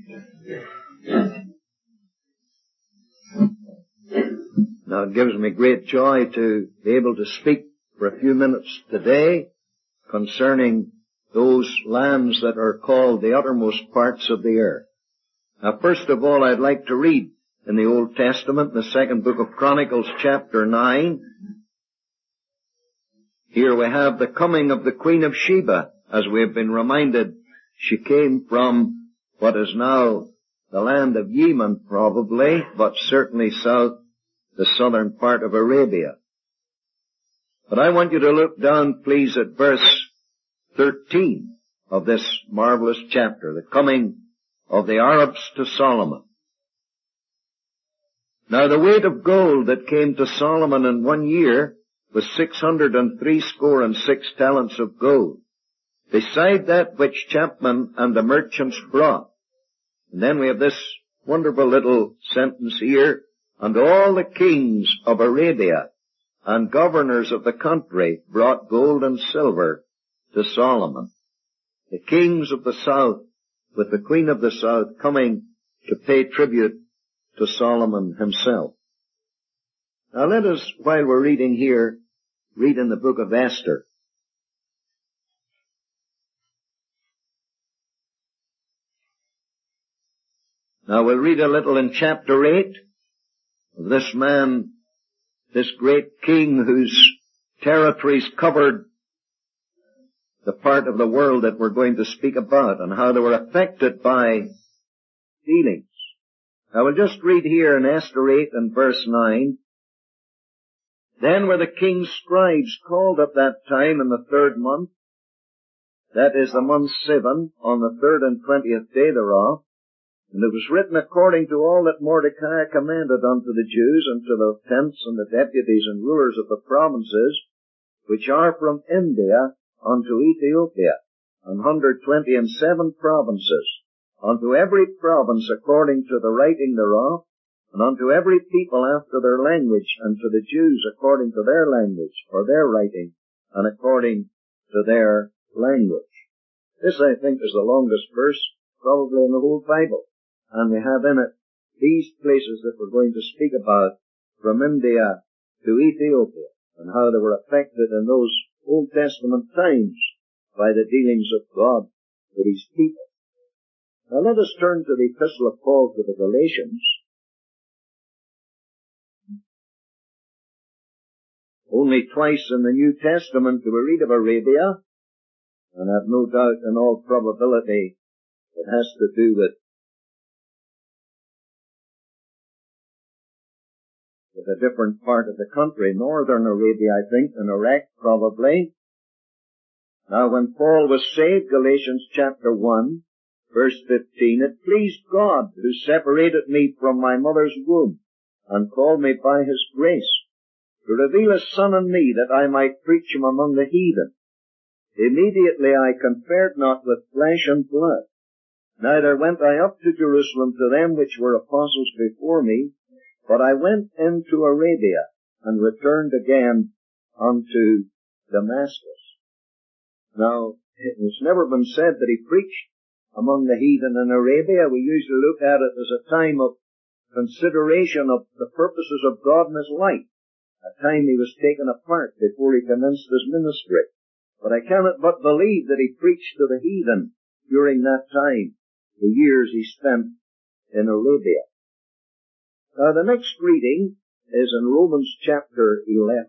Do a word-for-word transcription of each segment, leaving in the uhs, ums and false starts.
Now, it gives me great joy to be able to speak for a few minutes today concerning those lands that are called the uttermost parts of the earth. Now, first of all, I'd like to read in the Old Testament, in the second book of Chronicles, chapter nine. Here we have the coming of the Queen of Sheba. As we have been reminded, she came from what is now the land of Yemen, probably, but certainly south, the southern part of Arabia. But I want you to look down, please, at verse thirteen of this marvelous chapter, the coming of the Arabs to Solomon. Now the weight of gold that came to Solomon in one year was six hundred and threescore and six talents of gold, beside that which chapmen and the merchants brought. And then we have this wonderful little sentence here, and all the kings of Arabia and governors of the country brought gold and silver to Solomon. The kings of the south, with the queen of the south, coming to pay tribute to Solomon himself. Now let us, while we're reading here, read in the book of Esther. Now we'll read a little in chapter eight of this man, this great king whose territories covered the part of the world that we're going to speak about, and how they were affected by dealings. I will just read here in Esther eight and verse nine. Then were the king's scribes called at that time in the third month, that is the month Sivan, on the third and twentieth day thereof. And it was written according to all that Mordecai commanded unto the Jews, and to the tenths and the deputies and rulers of the provinces, which are from India unto Ethiopia, an hundred twenty and seven provinces, unto every province according to the writing thereof, and unto every people after their language, and to the Jews according to their language, for their writing, and according to their language. This, I think, is the longest verse probably in the whole Bible. And we have in it these places that we're going to speak about, from India to Ethiopia, and how they were affected in those Old Testament times by the dealings of God with His people. Now let us turn to the Epistle of Paul to the Galatians. Only twice in the New Testament do we read of Arabia, and I have no doubt, in all probability, it has to do with with a different part of the country, northern Arabia, I think, and Iraq probably. Now when Paul was saved, Galatians chapter one, verse fifteen, it pleased God who separated me from my mother's womb, and called me by His grace, to reveal His Son in me, that I might preach Him among the heathen. Immediately I conferred not with flesh and blood, neither went I up to Jerusalem to them which were apostles before me, but I went into Arabia, and returned again unto Damascus. Now, it has never been said that he preached among the heathen in Arabia. We usually look at it as a time of consideration of the purposes of God in his life, a time he was taken apart before he commenced his ministry. But I cannot but believe that he preached to the heathen during that time, the years he spent in Arabia. Now the next reading is in Romans chapter eleven.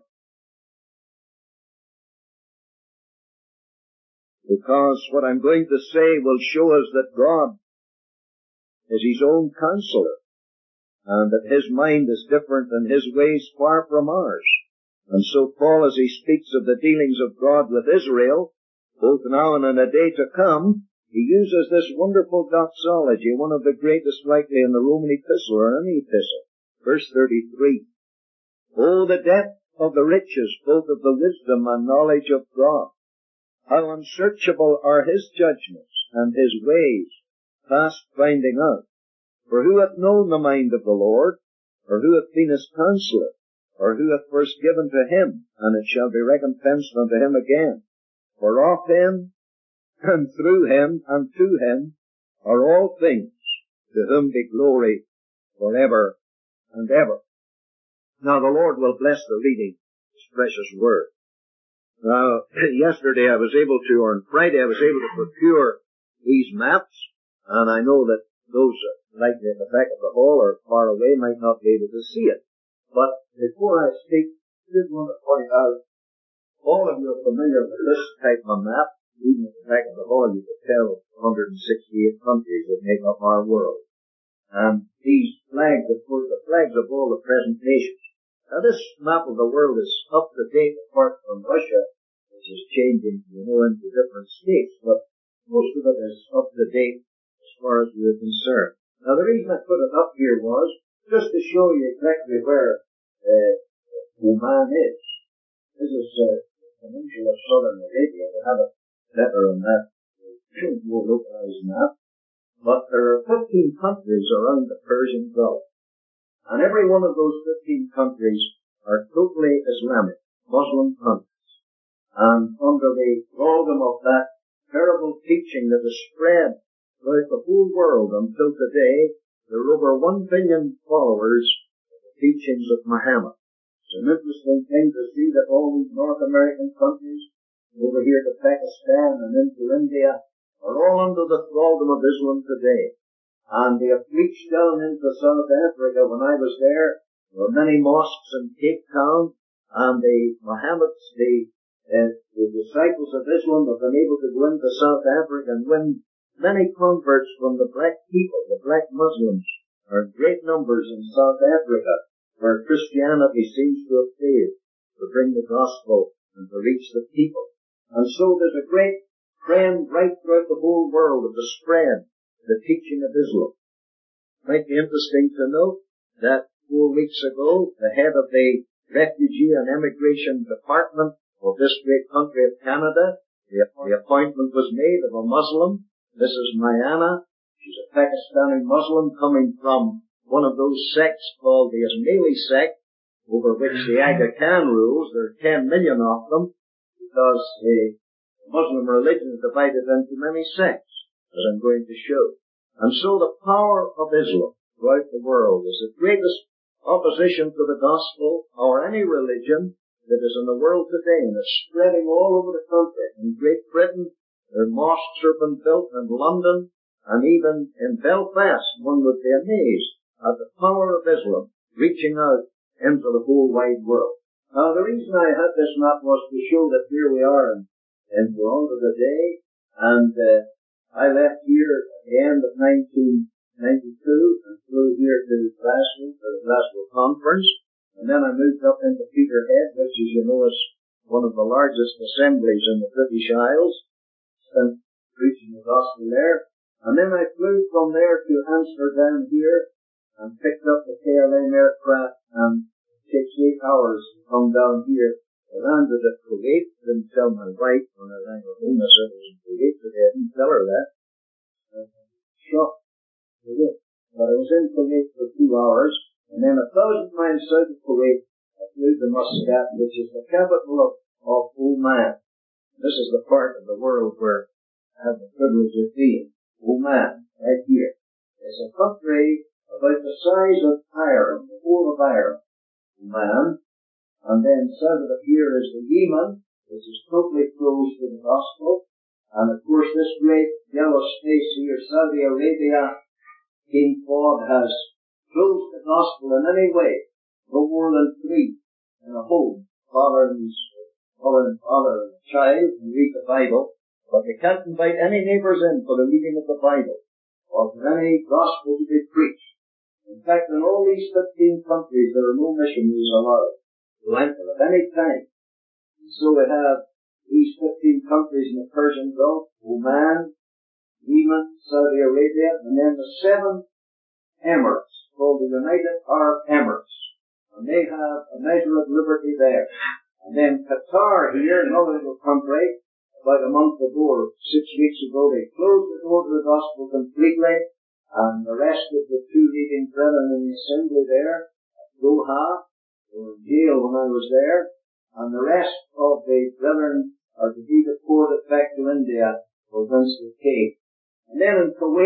Because what I'm going to say will show us that God is His own counselor, and that His mind is different and His ways far from ours. And so Paul, as he speaks of the dealings of God with Israel, both now and in a day to come, he uses this wonderful doxology, one of the greatest likely in the Roman epistle or any epistle. Verse thirty-three. Oh, the depth of the riches, both of the wisdom and knowledge of God! How unsearchable are His judgments, and His ways past finding out. For who hath known the mind of the Lord? Or who hath been His counselor? Or who hath first given to Him, and it shall be recompensed unto Him again? For of Him, and through Him, and to Him, are all things. to whom be glory forever and ever. Now the Lord will bless the reading of His precious word. Now, yesterday I was able to, or on Friday I was able to procure these maps, and I know that those like at the back of the hall or far away might not be able to see it. But before I speak, I did want to point out, all of you are familiar with this type of map. Even at the back of the hall you could tell one hundred sixty-eight countries that make up our world. And these flags, of course, the flags of all the present nations. Now this map of the world is up to date apart from Russia, which is changing, you know, into different states, but most of it is up to date as far as we're concerned. Now the reason I put it up here was just to show you exactly where uh, Oman is. This is uh, the peninsula of southern Arabia. We have a letter on that, more localized map. But there are fifteen countries around the Persian Gulf. And every one of those fifteen countries are totally Islamic, Muslim countries. And under the thraldom of that terrible teaching that has spread throughout the whole world until today, there are over one billion followers of the teachings of Muhammad. It's an interesting thing to see that all these North American countries, over here to Pakistan and into India, are all under the thraldom of Islam today. And they have reached down into South Africa. When I was there, there were many mosques in Cape Town, and the Mohammeds, the, uh, the disciples of Islam have been able to go into South Africa and win many converts from the black people. The black Muslims are in great numbers in South Africa, where Christianity seems to have failed to bring the gospel and to reach the people. And so there's a great trend right throughout the whole world of the spread of the teaching of Islam. It might be interesting to note that four weeks ago, the head of the Refugee and Immigration Department of this great country of Canada, the, the appointment was made of a Muslim, Missus Mayana. She's a Pakistani Muslim coming from one of those sects called the Ismaili sect, over which the Aga Khan rules. There are ten million of them, because the Muslim religion is divided into many sects, as I'm going to show. And so the power of Islam throughout the world is the greatest opposition to the gospel or any religion that is in the world today, and it's spreading all over the country. In Great Britain, their mosques have been built in London, and even in Belfast, one would be amazed at the power of Islam reaching out into the whole wide world. Now, the reason I had this map was to show that here we are in, in Toronto today, and uh, I left here at the end of nineteen ninety-two and flew here to Glasgow for the Glasgow conference, and then I moved up into Peterhead, which, as you know, is one of the largest assemblies in the British Isles, spent preaching the gospel there, and then I flew from there to Amsterdam here and picked up the K L M aircraft, and it takes eight hours to come down here. I landed at Kuwait. Didn't tell my wife when I rang her home. I said I was in Kuwait today. I didn't tell her that. I was shocked. But I was in Kuwait for two hours, and then a thousand miles south of Kuwait, I flew to Muscat, which is the capital of, of Oman. This is the part of the world where I have the privilege of being. Oman, right here. It's a country about the size of Ireland, the whole of Ireland. Oman. And then south of it here is the Yemen, which is totally closed to the gospel. And of course this great yellow space here, Saudi Arabia, King Fahd has closed the gospel in any way. No more than three in a home. Father and mother and father and child and read the Bible. But they can't invite any neighbours in for the reading of the Bible or for any gospel to be preached. In fact, in all these fifteen countries, there are no missionaries allowed to enter at any time. And so we have these fifteen countries in the Persian Gulf, Oman, Yemen, Saudi Arabia, and then the seven Emirates, called the United Arab Emirates. And they have a measure of liberty there. And then Qatar here, another little country, about a month ago, or six weeks ago, they closed the door to the gospel completely, and arrested the two leading brethren in the assembly there at Doha. They were in jail when I was there, and the rest of the brethren are to be deported back to India for Winston Cave. And then in Kuwait,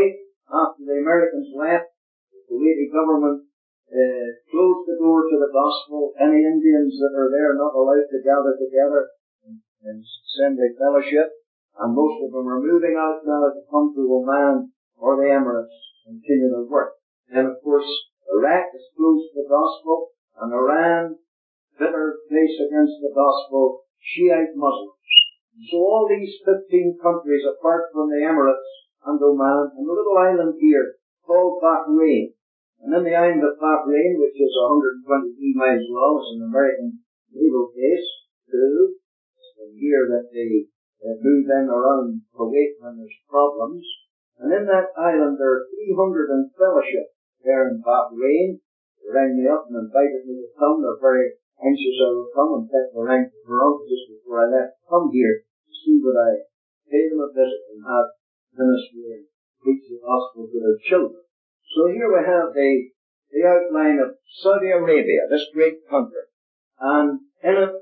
after the Americans left, the Kuwaiti government uh, closed the door to the gospel. Any Indians that are there are not allowed to gather together in, in assembly fellowship. And most of them are moving out now to come to Oman or the Emirates and continue their work. And of course, Iraq is closed to the gospel, and Iran, bitter face against the gospel, Shiite Muslims. So all these fifteen countries, apart from the Emirates and Oman, and a little island here called Bahrain. And in the island of Bahrain, which is one hundred twenty-three miles long, is an American naval base, too. It's here that they uh, move in around Kuwait when there's problems. And in that island there are three hundred in fellowship there in Bahrain. They rang me up and invited me to come. They're very anxious I will come, and kept the rank of her uncle just before I left to come here to see what I pay them a visit and have ministry and preach the gospel to their children. So here we have the, the outline of Saudi Arabia, this great country. And in it,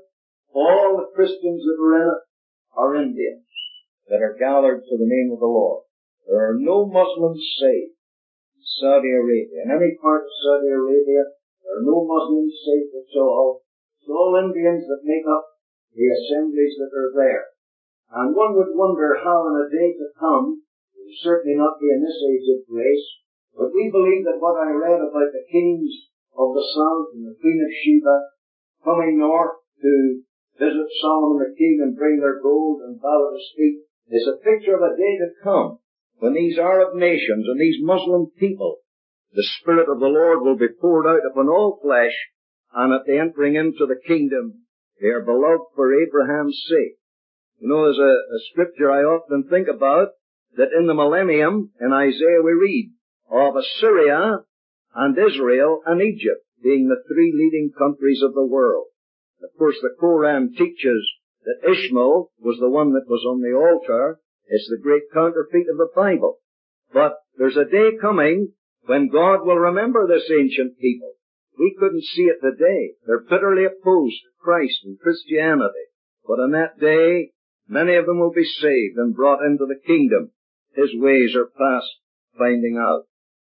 all the Christians that are in it are Indians that are gathered to the name of the Lord. There are no Muslims saved in Saudi Arabia. In any part of Saudi Arabia, there are no Muslims saved at all. It's all Indians that make up the assemblies that are there. And one would wonder how in a day to come, it will certainly not be in this age of grace, but we believe that what I read about the kings of the south and the Queen of Sheba coming north to visit Solomon the king and bring their gold and bow at his feet is a picture of a day to come when these Arab nations and these Muslim people, the Spirit of the Lord will be poured out upon all flesh, and at the entering into the kingdom, they are beloved for Abraham's sake. You know, there's a, a scripture I often think about, that in the millennium, in Isaiah we read of Assyria and Israel and Egypt being the three leading countries of the world. Of course, the Quran teaches that Ishmael was the one that was on the altar. It's the great counterfeit of the Bible. But there's a day coming when God will remember this ancient people. We couldn't see it today. They're bitterly opposed to Christ and Christianity. But on that day, many of them will be saved and brought into the kingdom. His ways are past finding out.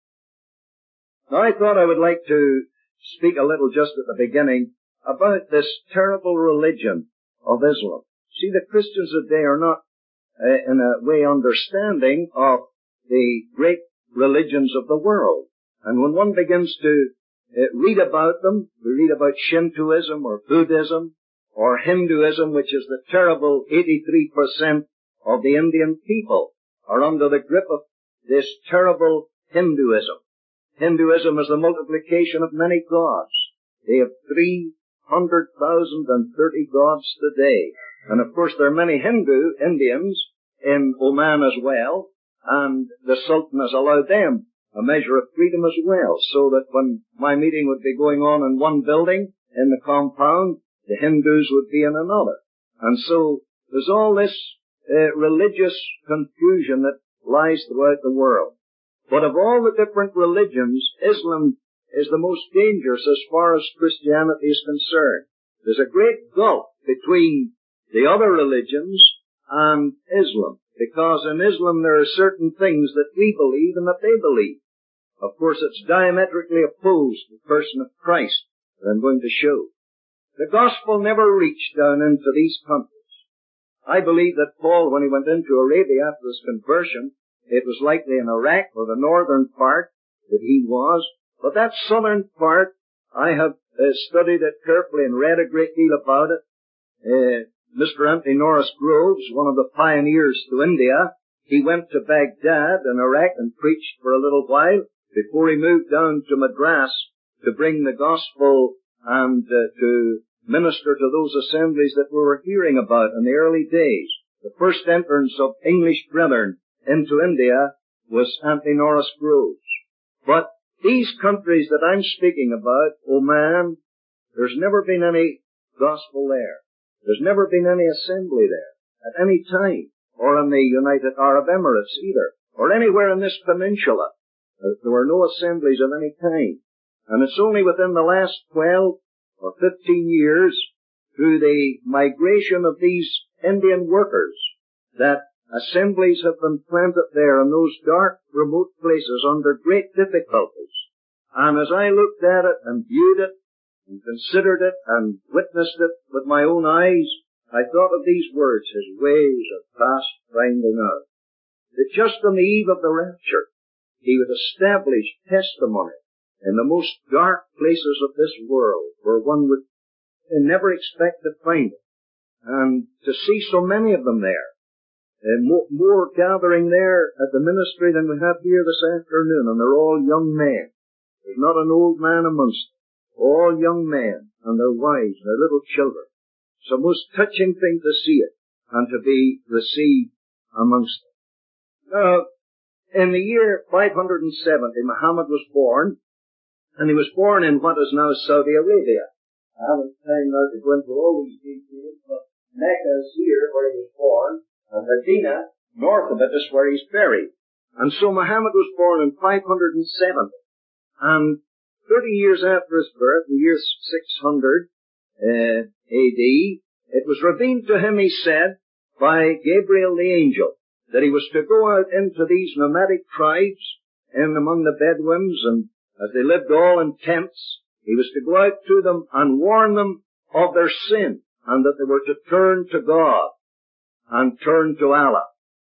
Now, I thought I would like to speak a little just at the beginning about this terrible religion of Islam. See, the Christians today are not, uh, in a way, understanding of the great religions of the world. And when one begins to uh, read about them, we read about Shintoism or Buddhism or Hinduism, which is the terrible eighty-three percent of the Indian people are under the grip of this terrible Hinduism. Hinduism is the multiplication of many gods. They have three hundred thousand thirty gods today. And of course there are many Hindu Indians in Oman as well, and the Sultan has allowed them a measure of freedom as well, so that when my meeting would be going on in one building in the compound, the Hindus would be in another. And so there's all this uh, religious confusion that lies throughout the world. But of all the different religions, Islam is the most dangerous as far as Christianity is concerned. There's a great gulf between the other religions and Islam, because in Islam there are certain things that we believe and that they believe. Of course, it's diametrically opposed to the person of Christ that I'm going to show. The gospel never reached down into these countries. I believe that Paul, when he went into Arabia after his conversion, it was likely in Iraq or the northern part that he was. But that southern part, I have uh, studied it carefully and read a great deal about it. Uh, Mister Anthony Norris Groves, one of the pioneers to India, he went to Baghdad in Iraq and preached for a little while before he moved down to Madras to bring the gospel and uh, to minister to those assemblies that we were hearing about in the early days. The first entrance of English brethren into India was Anthony Norris Groves. But these countries that I'm speaking about, Oman, there's never been any gospel there. There's never been any assembly there at any time, or in the United Arab Emirates either, or anywhere in this peninsula. There were no assemblies of any kind. And it's only within the last twelve or fifteen years, through the migration of these Indian workers, that assemblies have been planted there in those dark, remote places under great difficulties. And as I looked at it and viewed it and considered it and witnessed it with my own eyes, I thought of these words, His ways are past finding out. That just on the eve of the rapture, He would establish testimony in the most dark places of this world where one would never expect to find it. And to see so many of them there, and more, more gathering there at the ministry than we have here this afternoon, and they're all young men. There's not an old man amongst them. All young men and their wives and their little children. It's a most touching thing to see it and to be received amongst them. Now, in the year five hundred seventy, Muhammad was born, and he was born in what is now Saudi Arabia. I haven't time now to go into all these details, but Mecca is here where he was born, and Medina, north of it, is where he's buried. And so Muhammad was born in five hundred seventy. And thirty years after his birth, in the year six hundred uh, A D, it was revealed to him, he said, by Gabriel the angel, that he was to go out into these nomadic tribes, in among the Bedouins, and as they lived all in tents, he was to go out to them and warn them of their sin, and that they were to turn to God, and turn to Allah,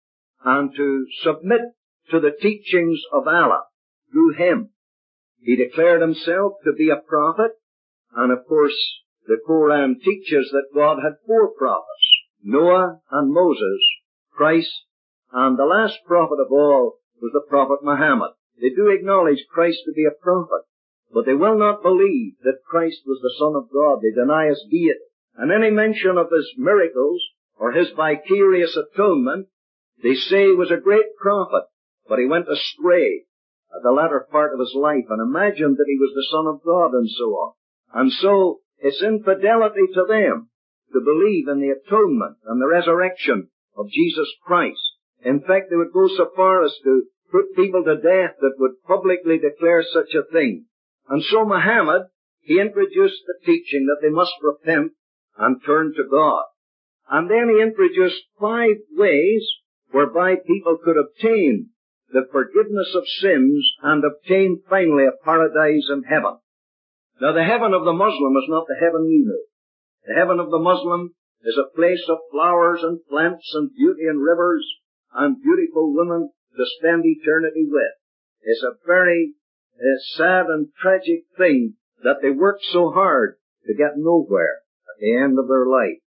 and to submit to the teachings of Allah through him. He declared himself to be a prophet, and of course the Quran teaches that God had four prophets, Noah and Moses, Christ, and the last prophet of all was the prophet Muhammad. They do acknowledge Christ to be a prophet, but they will not believe that Christ was the Son of God. They deny his deity. And any mention of his miracles or his vicarious atonement, they say he was a great prophet, but he went astray at the latter part of his life and imagined that he was the Son of God and so on. And so it's infidelity to them to believe in the atonement and the resurrection of Jesus Christ. In fact, they would go so far as to put people to death that would publicly declare such a thing. And so Muhammad, he introduced the teaching that they must repent and turn to God. And then he introduced five ways whereby people could obtain the forgiveness of sins and obtain finally a paradise in heaven. Now the heaven of the Muslim is not the heaven we know. The heaven of the Muslim is a place of flowers and plants and beauty and rivers and beautiful women to spend eternity with. It's a very uh, sad and tragic thing that they work so hard to get nowhere at the end of their life.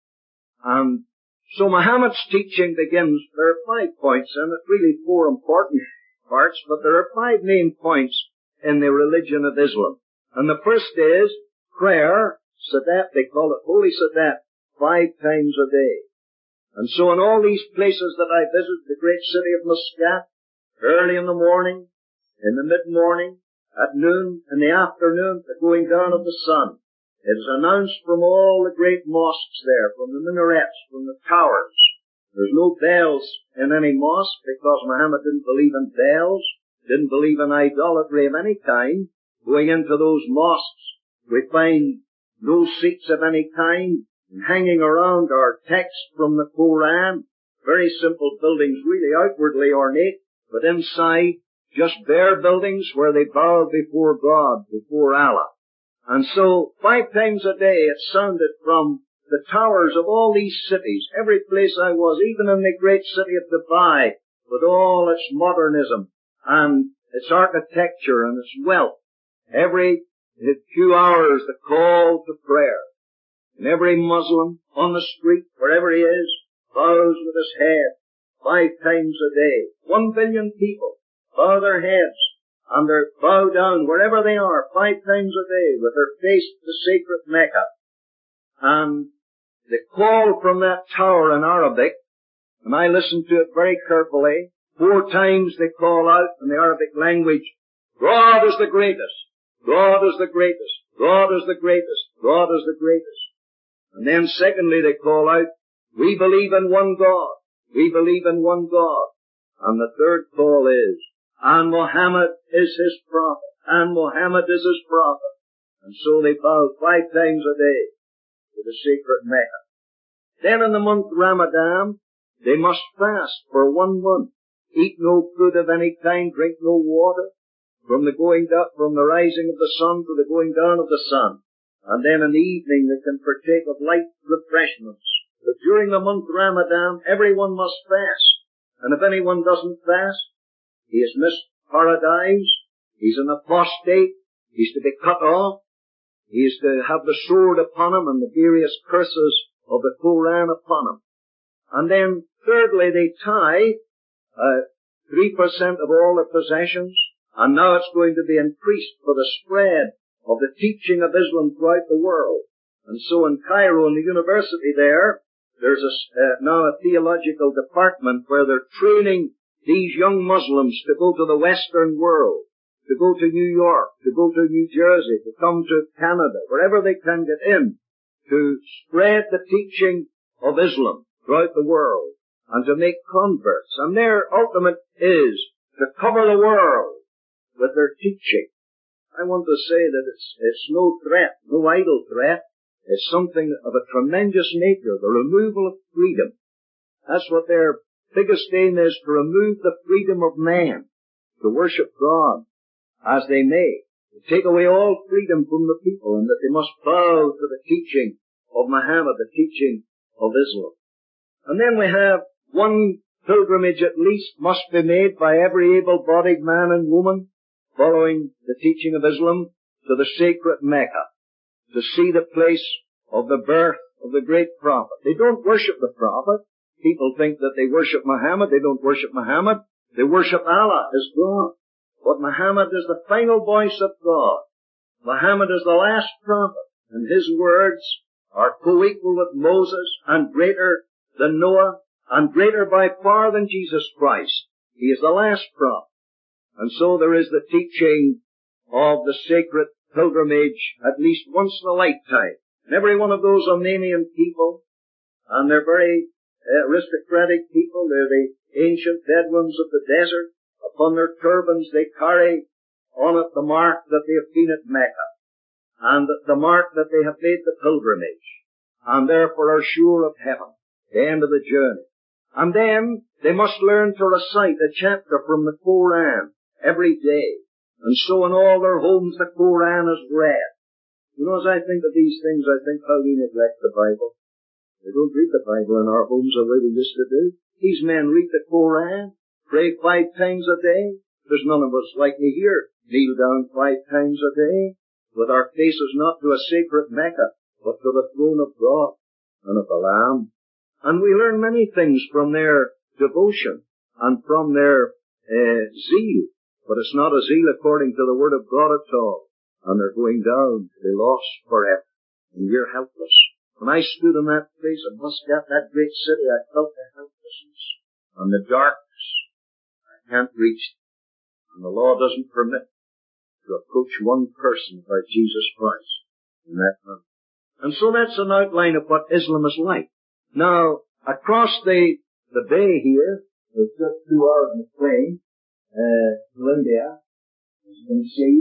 And so Muhammad's teaching begins, there are five points in it, really four important parts, but there are five main points in the religion of Islam. And the first is prayer, Sadat, they call it Holy Sadat, five times a day. And so in all these places that I visit, the great city of Muscat, early in the morning, in the mid-morning, at noon, in the afternoon, the going down of the sun, it is announced from all the great mosques there, from the minarets, from the towers. There's no bells in any mosque because Muhammad didn't believe in bells, didn't believe in idolatry of any kind. Going into those mosques, we find no seats of any kind, and hanging around are texts from the Quran, very simple buildings, really outwardly ornate, but inside just bare buildings where they bow before God, before Allah. And so, five times a day it sounded from the towers of all these cities, every place I was, even in the great city of Dubai, with all its modernism and its architecture and its wealth. Every few hours the call to prayer. And every Muslim on the street, wherever he is, bows with his head five times a day. One billion people bow their heads and they bow down wherever they are five times a day with their face to the sacred Mecca. And the call from that tower in Arabic, and I listened to it very carefully, four times they call out in the Arabic language, God is the greatest, God is the greatest, God is the greatest, God is the greatest. And then secondly they call out, we believe in one God, we believe in one God. And the third call is, and Muhammad is his prophet, and Muhammad is his prophet. And so they bow five times a day to the sacred Mecca. Then in the month Ramadan, They must fast for one month. Eat no food of any kind, drink no water, from the going up, from the rising of the sun to the going down of the sun. And then in the evening they can partake of light refreshments. But during the month Ramadan, everyone must fast. And if anyone doesn't fast, he has missed paradise, he's an apostate, he's to be cut off, he is to have the sword upon him and the various curses of the Quran upon him. And then thirdly, they tithe uh, three percent of all their possessions, and now it's going to be increased for the spread of the teaching of Islam throughout the world. And so in Cairo, in the university there, there's a, uh, now a theological department where they're training these young Muslims to go to the Western world, to go to New York, to go to New Jersey, to come to Canada, wherever they can get in, to spread the teaching of Islam throughout the world, and to make converts. And their ultimate is to cover the world with their teaching. I want to say that it's, it's no threat, no idle threat. It's something of a tremendous nature, the removal of freedom. That's what their biggest aim is, to remove the freedom of man, to worship God as they may, to take away all freedom from the people, and that they must bow to the teaching of Muhammad, the teaching of Islam. And then we have one pilgrimage at least must be made by every able-bodied man and woman following the teaching of Islam to the sacred Mecca, to see the place of the birth of the great prophet. They don't worship the prophet. People think that they worship Muhammad. They don't worship Muhammad. They worship Allah as God. But Muhammad is the final voice of God. Muhammad is the last prophet, and his words are co-equal with Moses and greater than Noah and greater by far than Jesus Christ. He is the last prophet. And so there is the teaching of the sacred pilgrimage at least once in a lifetime. And every one of those Armenian people, and they're very uh, aristocratic people, they're the ancient Bedouins of the desert. Upon their turbans they carry on it the mark that they have been at Mecca, and the mark that they have made the pilgrimage, and therefore are sure of heaven, the end of the journey. And then they must learn to recite a chapter from the Quran every day. And so in all their homes the Quran is read. You know, as I think of these things, I think how we neglect the Bible. They don't read the Bible in our homes the way they used to do. These men read the Quran, pray five times a day. There's none of us likely here kneel down five times a day, with our faces not to a sacred Mecca, but to the throne of God and of the Lamb. And we learn many things from their devotion and from their uh, zeal. But it's not a zeal according to the Word of God at all. And they're going down to be lost forever. And we're helpless. When I stood in that place at Muscat, that great city, I felt the helplessness and the darkness. I can't reach it. And the law doesn't permit to approach one person by Jesus Christ in that time. And so that's an outline of what Islam is like. Now, across the, the bay here, there's just two hours in the plane, Uh, to India, as you can see,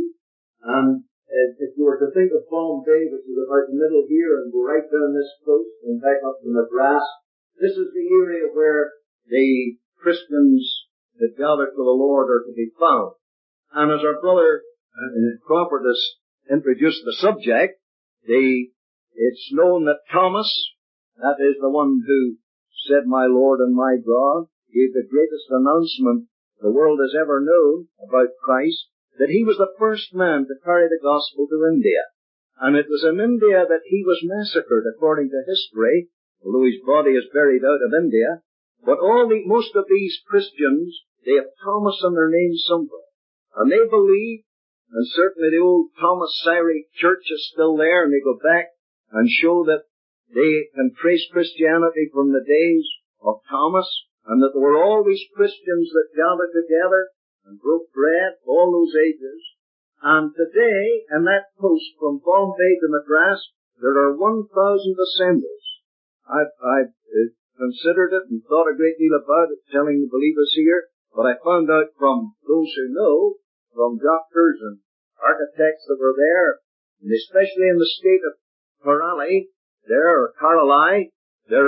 and uh, if you were to think of Palm Bay, which is about the middle here, and go right down this coast and back up to Madras, this is the area where the Christians that gather to the Lord are to be found. And as our brother uh, Crawford has introduced the subject, the, it's known that Thomas, that is the one who said, "My Lord and my God," gave the greatest announcement the world has ever known about Christ, that he was the first man to carry the gospel to India. And it was in India that he was massacred, according to history, although his body is buried out of India. But all the, most of these Christians, they have Thomas in their name somewhere. And they believe, and certainly the old Thomas Syriac church is still there, and they go back and show that they can trace Christianity from the days of Thomas, and that there were always Christians that gathered together and broke bread all those ages. And today, in that post from Bombay to Madras, there are one thousand assemblies. I've, I've uh, considered it and thought a great deal about it, telling the believers here, but I found out from those who know, from doctors and architects that were there, and especially in the state of Kerala, there, or Kerala, there are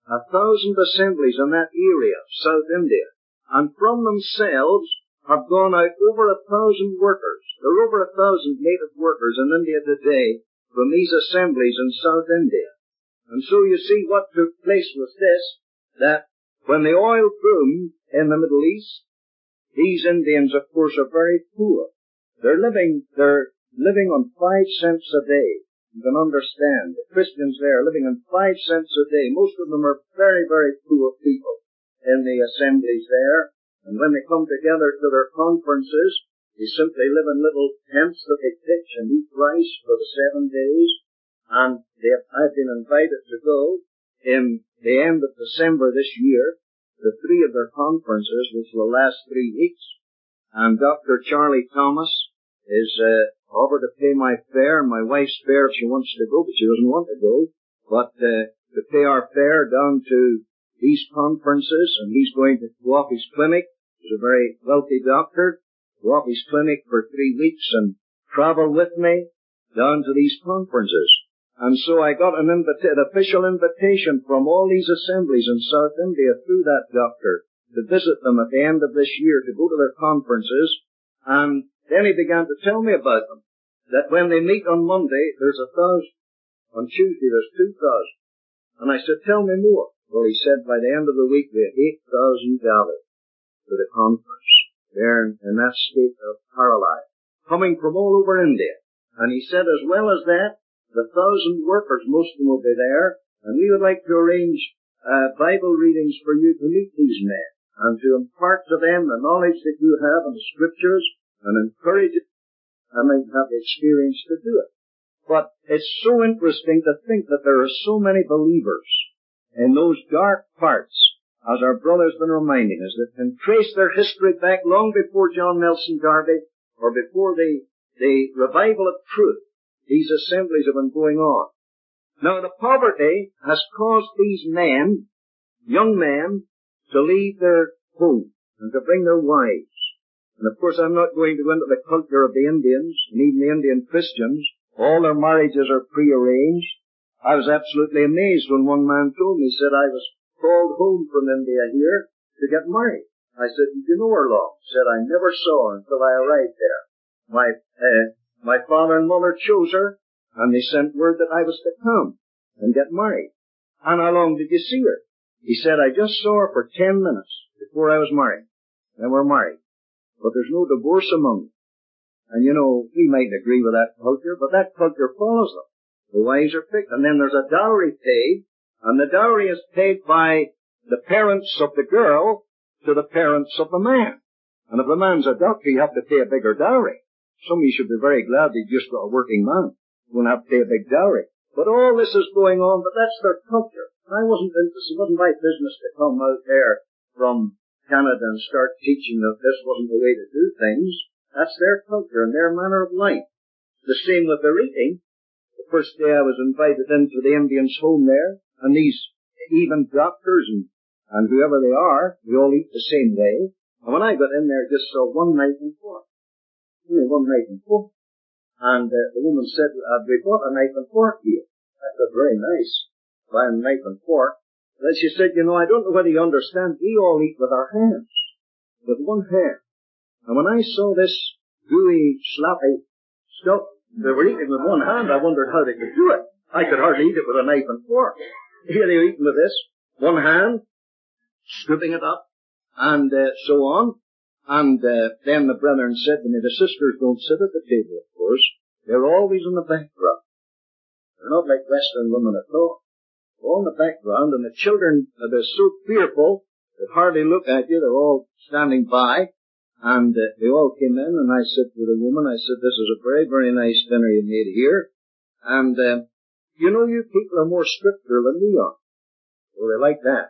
a thousand assemblies in that area, South India, and from themselves have gone out over a thousand workers. There are over a thousand native workers in India today from these assemblies in South India. And so you see what took place was this, that when the oil boomed in the Middle East, these Indians, of course, are very poor. They're living, they're living on five cents a day. You can understand. The Christians there are living on five cents a day. Most of them are very, very poor people in the assemblies there. And when they come together to their conferences, they simply live in little tents that they pitch and eat rice for the seven days. And they have, I've been invited to go in the end of December this year to three of their conferences, which will last three weeks. And Doctor Charlie Thomas is uh, offered to pay my fare, my wife's fare if she wants to go, but she doesn't want to go. But uh, to pay our fare down to these conferences, and he's going to go off his clinic. He's a very wealthy doctor. Go off his clinic for three weeks and travel with me down to these conferences. And so I got an, invita- an official invitation from all these assemblies in South India through that doctor to visit them at the end of this year, to go to their conferences. And then he began to tell me about them. That when they meet on Monday, there's a thousand. On Tuesday, there's two thousand. And I said, tell me more. Well, he said, by the end of the week, we had eight thousand gathered to the conference there in, in that state of paralysis, coming from all over India. And he said, as well as that, the thousand workers, most of them will be there, and we would like to arrange uh, Bible readings for you to meet these men, and to impart to them the knowledge that you have in the Scriptures, and encourage it, and they have the experience to do it. But it's so interesting to think that there are so many believers in those dark parts, as our brother's been reminding us, that can trace their history back long before John Nelson Darby, or before the, the revival of truth. These assemblies have been going on. Now the poverty has caused these men, young men, to leave their home and to bring their wives. And of course I'm not going to go into the culture of the Indians, and even the Indian Christians. All their marriages are prearranged. I was absolutely amazed when one man told me, he said, I was called home from India here to get married. I said, did you know her long? He said, I never saw her until I arrived there. My, uh, my father and mother chose her, and they sent word that I was to come and get married. And how long did you see her? He said, I just saw her for ten minutes before I was married. Then we're married. But there's no divorce among them. And you know, we mightn't agree with that culture, but that culture follows them. The wives are picked, and then there's a dowry paid, and the dowry is paid by the parents of the girl to the parents of the man. And if the man's a doctor, you have to pay a bigger dowry. Some of you should be very glad they just got a working man. You won't have to pay a big dowry. But all this is going on, but that's their culture. I wasn't interested, it wasn't my business to come out there from Canada and start teaching that this wasn't the way to do things. That's their culture and their manner of life. The same with their eating. The first day I was invited into the Indians' home there, and these even doctors and, and whoever they are, we all eat the same way. And when I got in there, I just saw one knife and fork. Only one knife and fork. And uh, the woman said, uh, we bought a knife and fork here. That was very nice, buying a knife and fork. Then she said, you know, I don't know whether you understand, we all eat with our hands, with one hand. And when I saw this gooey, sloppy stuff, they were eating with one hand, I wondered how they could do it. I could hardly eat it with a knife and fork. Here they were eating with this, one hand, scooping it up, and uh, so on. And uh, then the brethren said to me, the sisters don't sit at the table, of course. They're always in the background. They're not like Western women at all. All in the background, and the children, uh, they're so fearful, they hardly look at you. They're all standing by. And uh, they all came in, and I said to the woman, I said, this is a very, very nice dinner you made here. And, uh, you know, you people are more scriptural than we are. Well, they like that.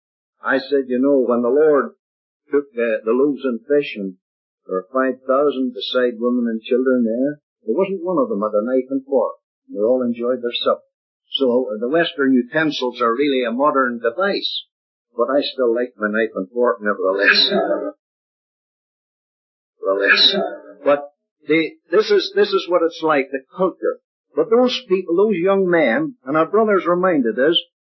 I said, you know, when the Lord took uh, the loaves and fish, and there were five thousand beside women and children there, there wasn't one of them had a knife and fork. They all enjoyed their supper. So uh, the Western utensils are really a modern device. But I still like my knife and fork, nevertheless. But the, this is, this is what it's like, the culture. But those people, those young men, and our brothers reminded us,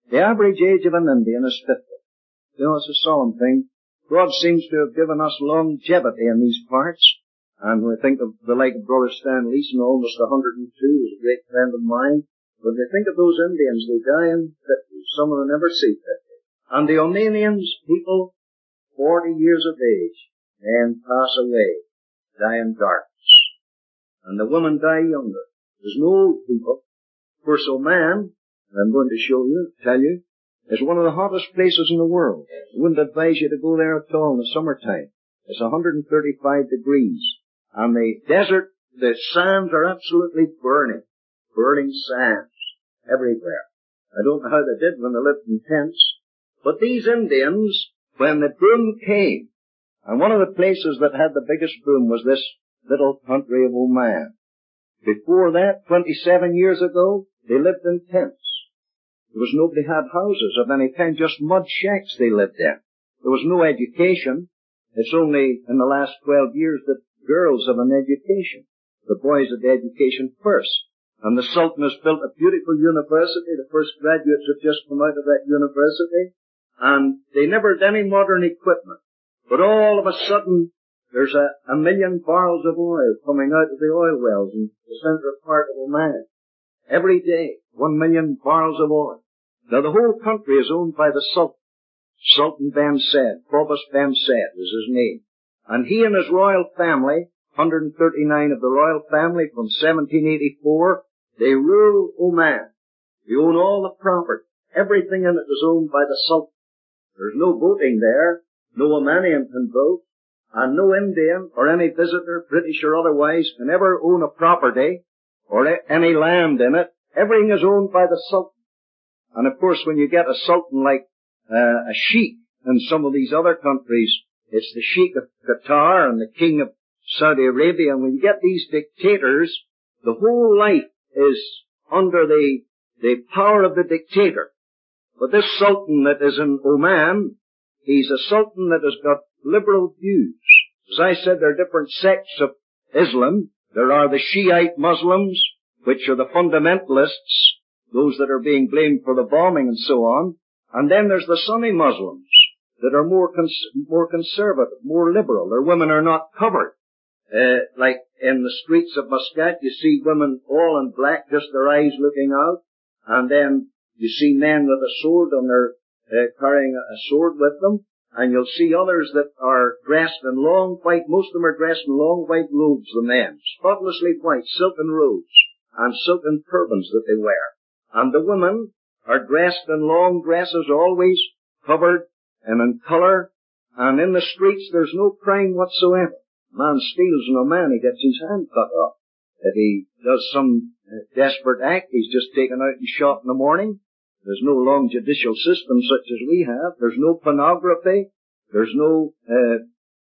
The average age of an Indian is fifty. You know, it's a solemn thing. God seems to have given us longevity in these parts. And we think of the like of Brother Stan Leeson, almost one hundred and two, is a great friend of mine. When they think of those Indians, they die in fifty. Some of them never see fifty. And the Omanians, people forty years of age, then pass away, die in darkness. And the women die younger. There's no old people. Of course, Oman, I'm going to show you, tell you, is one of the hottest places in the world. I wouldn't advise you to go there at all in the summertime. It's one hundred thirty-five degrees. And the desert, the sands are absolutely burning. Burning sands everywhere. I don't know how they did when they lived in tents. But these Indians, when the boom came, and one of the places that had the biggest boom was this little country of Oman. Before that, twenty-seven years ago, they lived in tents. There was nobody had houses of any kind, just mud shacks they lived in. There was no education. It's only in the last twelve years that girls have an education. The boys had the education first. And the Sultan has built a beautiful university. The first graduates have just come out of that university. And they never had any modern equipment. But all of a sudden, there's a, a million barrels of oil coming out of the oil wells in the central part of Oman. Every day, one million barrels of oil. Now the whole country is owned by the Sultan. Sultan Ben Said, Qobus Ben Said is his name. And he and his royal family, one hundred thirty-nine of the royal family from seventeen eighty-four, they rule Oman. They own all the property. Everything in it is owned by the Sultan. There's no voting there. No Omanian can vote. And no Indian or any visitor, British or otherwise, can ever own a property or any land in it. Everything is owned by the Sultan. And of course, when you get a Sultan like uh, a sheikh in some of these other countries, it's the sheikh of Qatar and the king of Saudi Arabia. And when you get these dictators, the whole life is under the, the power of the dictator. But this Sultan that is in Oman, he's a Sultan that has got liberal views. As I said, there are different sects of Islam. There are the Shiite Muslims, which are the fundamentalists, those that are being blamed for the bombing and so on. And then there's the Sunni Muslims that are more cons- more conservative, more liberal. Their women are not covered. Uh, like in the streets of Muscat, you see women all in black, just their eyes looking out. And then you see men with a sword on their, uh, carrying a sword with them. And you'll see others that are dressed in long white, most of them are dressed in long white robes, the men, spotlessly white, silken robes, and silken turbans that they wear. And the women are dressed in long dresses, always covered and in colour, and in the streets there's no crime whatsoever. Man steals in Oman, he gets his hand cut off. If he does some uh, desperate act, he's just taken out and shot in the morning. There's no long judicial system such as we have. There's no pornography. There's no uh,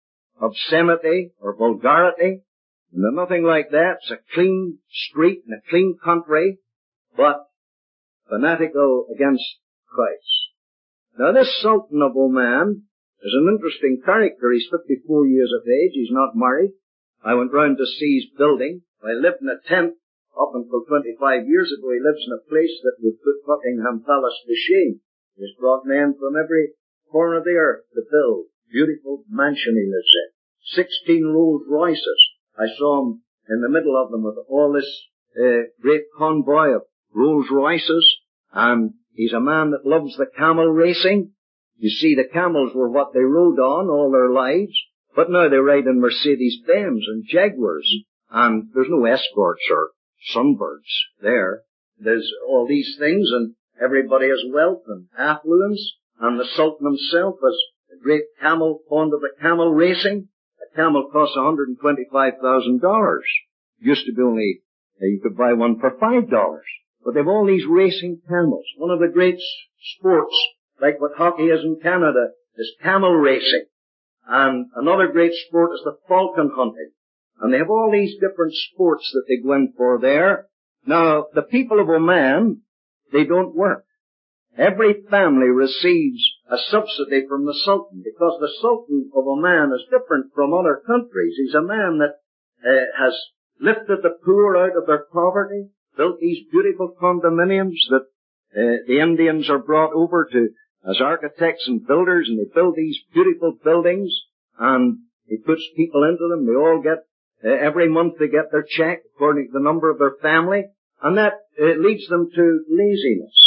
obscenity or vulgarity. No, nothing like that. It's a clean street and a clean country, but fanatical against Christ. Now this Sultan of Oman is an interesting character. He's fifty-four years of age. He's not married. I went round to see his building. I lived in a tent up until twenty-five years ago. He lives in a place that would put Buckingham Palace to shame. He's brought men from every corner of the earth to build. Beautiful mansion he lives in. Sixteen Rolls Royces. I saw him in the middle of them with all this uh, great convoy of Rolls Royces. And he's a man that loves the camel racing. You see, the camels were what they rode on all their lives. But now they ride in Mercedes-Benz and Jaguars. And there's no escorts or sunbirds there. There's all these things, and everybody has wealth and affluence. And the Sultan himself has a great camel, fond of the camel racing. A camel costs one hundred twenty-five thousand dollars. Used to be only, uh, you could buy one for five dollars. But they've all these racing camels. One of the great sports, like what hockey is in Canada, is camel racing. And another great sport is the falcon hunting. And they have all these different sports that they go in for there. Now, the people of Oman, they don't work. Every family receives a subsidy from the Sultan, because the Sultan of Oman is different from other countries. He's a man that uh, has lifted the poor out of their poverty, built these beautiful condominiums that Uh, the Indians are brought over to as architects and builders, and they build these beautiful buildings, and he puts people into them. They all get, uh, every month they get their check according to the number of their family, and that uh, leads them to laziness,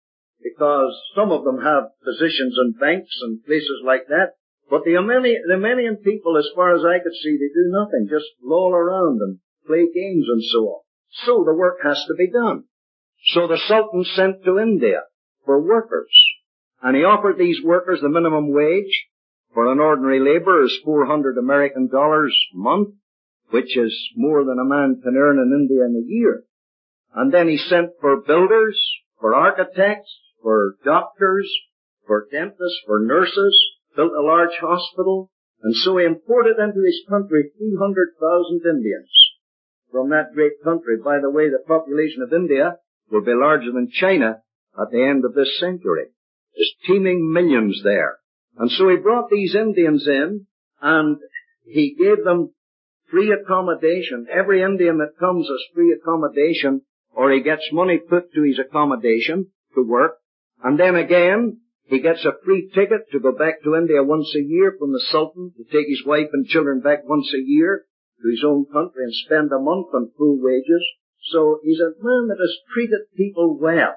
because some of them have positions in banks and places like that, but the Armenian, the Armenian people, as far as I could see, they do nothing, just loll around and play games and so on. So the work has to be done. So the Sultan sent to India for workers, and he offered these workers the minimum wage for an ordinary laborer is four hundred American dollars a month, which is more than a man can earn in India in a year. And then he sent for builders, for architects, for doctors, for dentists, for nurses, built a large hospital, and so he imported into his country three hundred thousand Indians from that great country. By the way, the population of India will be larger than China at the end of this century. There's teeming millions there. And so he brought these Indians in, and he gave them free accommodation. Every Indian that comes has free accommodation, or he gets money put to his accommodation to work. And then again, he gets a free ticket to go back to India once a year from the Sultan, to take his wife and children back once a year to his own country and spend a month on full wages. So he's a man that has treated people well.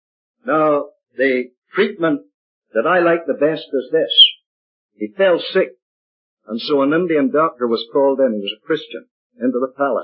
Now, the treatment that I like the best is this. He fell sick, and so an Indian doctor was called in. He was a Christian, into the palace.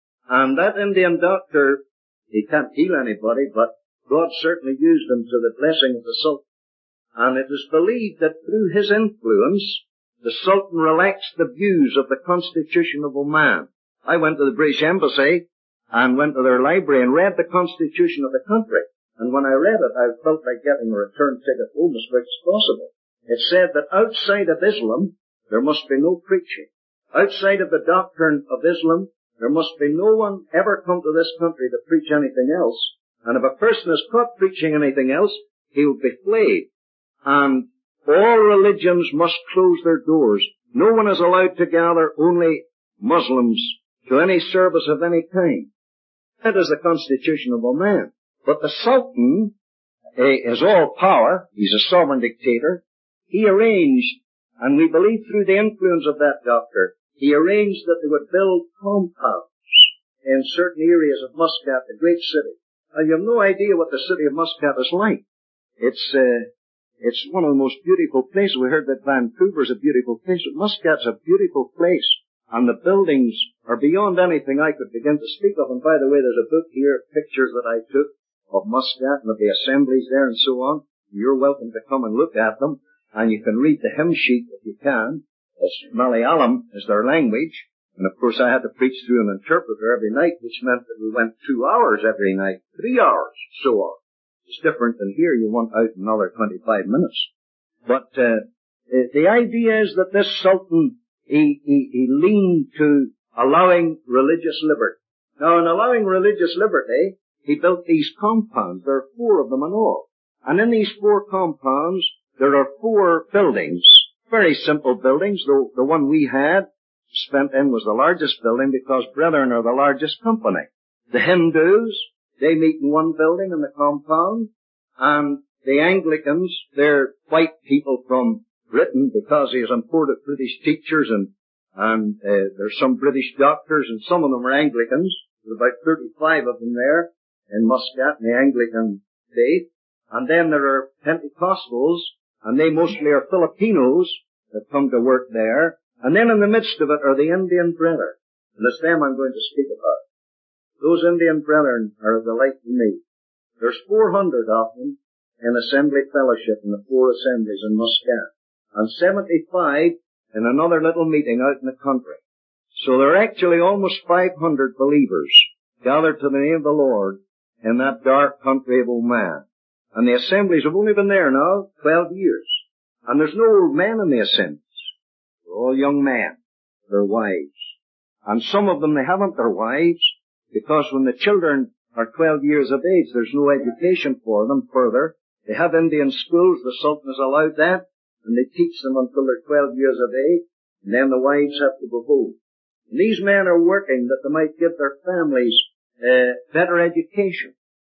And that Indian doctor, he can't heal anybody, but God certainly used him to the blessing of the Sultan. And it is believed that through his influence, the Sultan relaxed the views of the constitution of Oman. I went to the British Embassy and went to their library and read the constitution of the country. And when I read it, I felt like getting a return ticket home as quick as possible. It said that outside of Islam, there must be no preaching. Outside of the doctrine of Islam, there must be no one ever come to this country to preach anything else. And if a person is caught preaching anything else, he will be flayed. And all religions must close their doors. No one is allowed to gather, only Muslims, to any service of any kind. That is the constitution of Oman. But the Sultan uh, is all power. He's a sovereign dictator. He arranged, and we believe through the influence of that doctor, he arranged that they would build compounds in certain areas of Muscat, the great city. Now, you have no idea what the city of Muscat is like. It's uh, it's one of the most beautiful places. We heard that Vancouver's a beautiful place, but Muscat's a beautiful place. And the buildings are beyond anything I could begin to speak of. And by the way, there's a book here, pictures that I took of Muscat and of the assemblies there and so on. You're welcome to come and look at them. And you can read the hymn sheet if you can. It's Malayalam is their language. And of course I had to preach through an interpreter every night, which meant that we went two hours every night, three hours, so on. It's different than here. You want out another twenty-five minutes. But uh, the idea is that this Sultan, he, he, he leaned to allowing religious liberty. Now, in allowing religious liberty, he built these compounds. There are four of them in all. And in these four compounds, there are four buildings, very simple buildings. The, the one we had spent in was the largest building because Brethren are the largest company. The Hindus, they meet in one building in the compound, and the Anglicans, they're white people from Britain because he has imported British teachers and, and uh, there's some British doctors and some of them are Anglicans. There's about thirty-five of them there in Muscat in the Anglican faith. And then there are Pentecostals, and they mostly are Filipinos that come to work there. And then in the midst of it are the Indian Brethren. And it's them I'm going to speak about. Those Indian Brethren are the like to me. There's four hundred of them in Assembly Fellowship in the four assemblies in Muscat. And seventy-five in another little meeting out in the country. So there are actually almost five hundred believers gathered to the name of the Lord in that dark country of Oman. And the assemblies have only been there now twelve years. And there's no old men in the assemblies. They're all young men, their wives. And some of them, they haven't their wives, because when the children are twelve years of age, there's no education for them further. They have Indian schools, the Sultan has allowed that, and they teach them until they're twelve years of age, and then the wives have to go home. And these men are working that they might give their families uh, better education.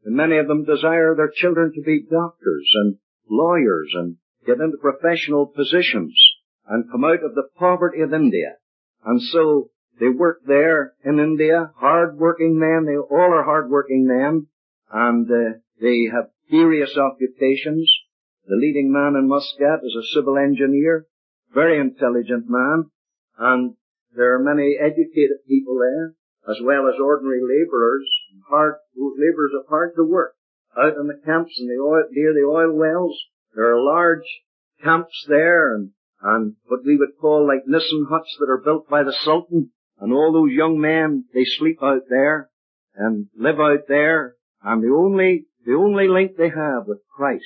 And many of them desire their children to be doctors and lawyers and get into professional positions and come out of the poverty of India. And so they work there in India, hard-working men. They all are hard-working men, and uh, they have various occupations. The leading man in Muscat is a civil engineer, very intelligent man, and there are many educated people there, as well as ordinary laborers, hard laborers of hard to work, out in the camps in the oil, near the oil wells. There are large camps there, and and what we would call like Nissen huts that are built by the Sultan. And all those young men, they sleep out there and live out there. And the only, the only link they have with Christ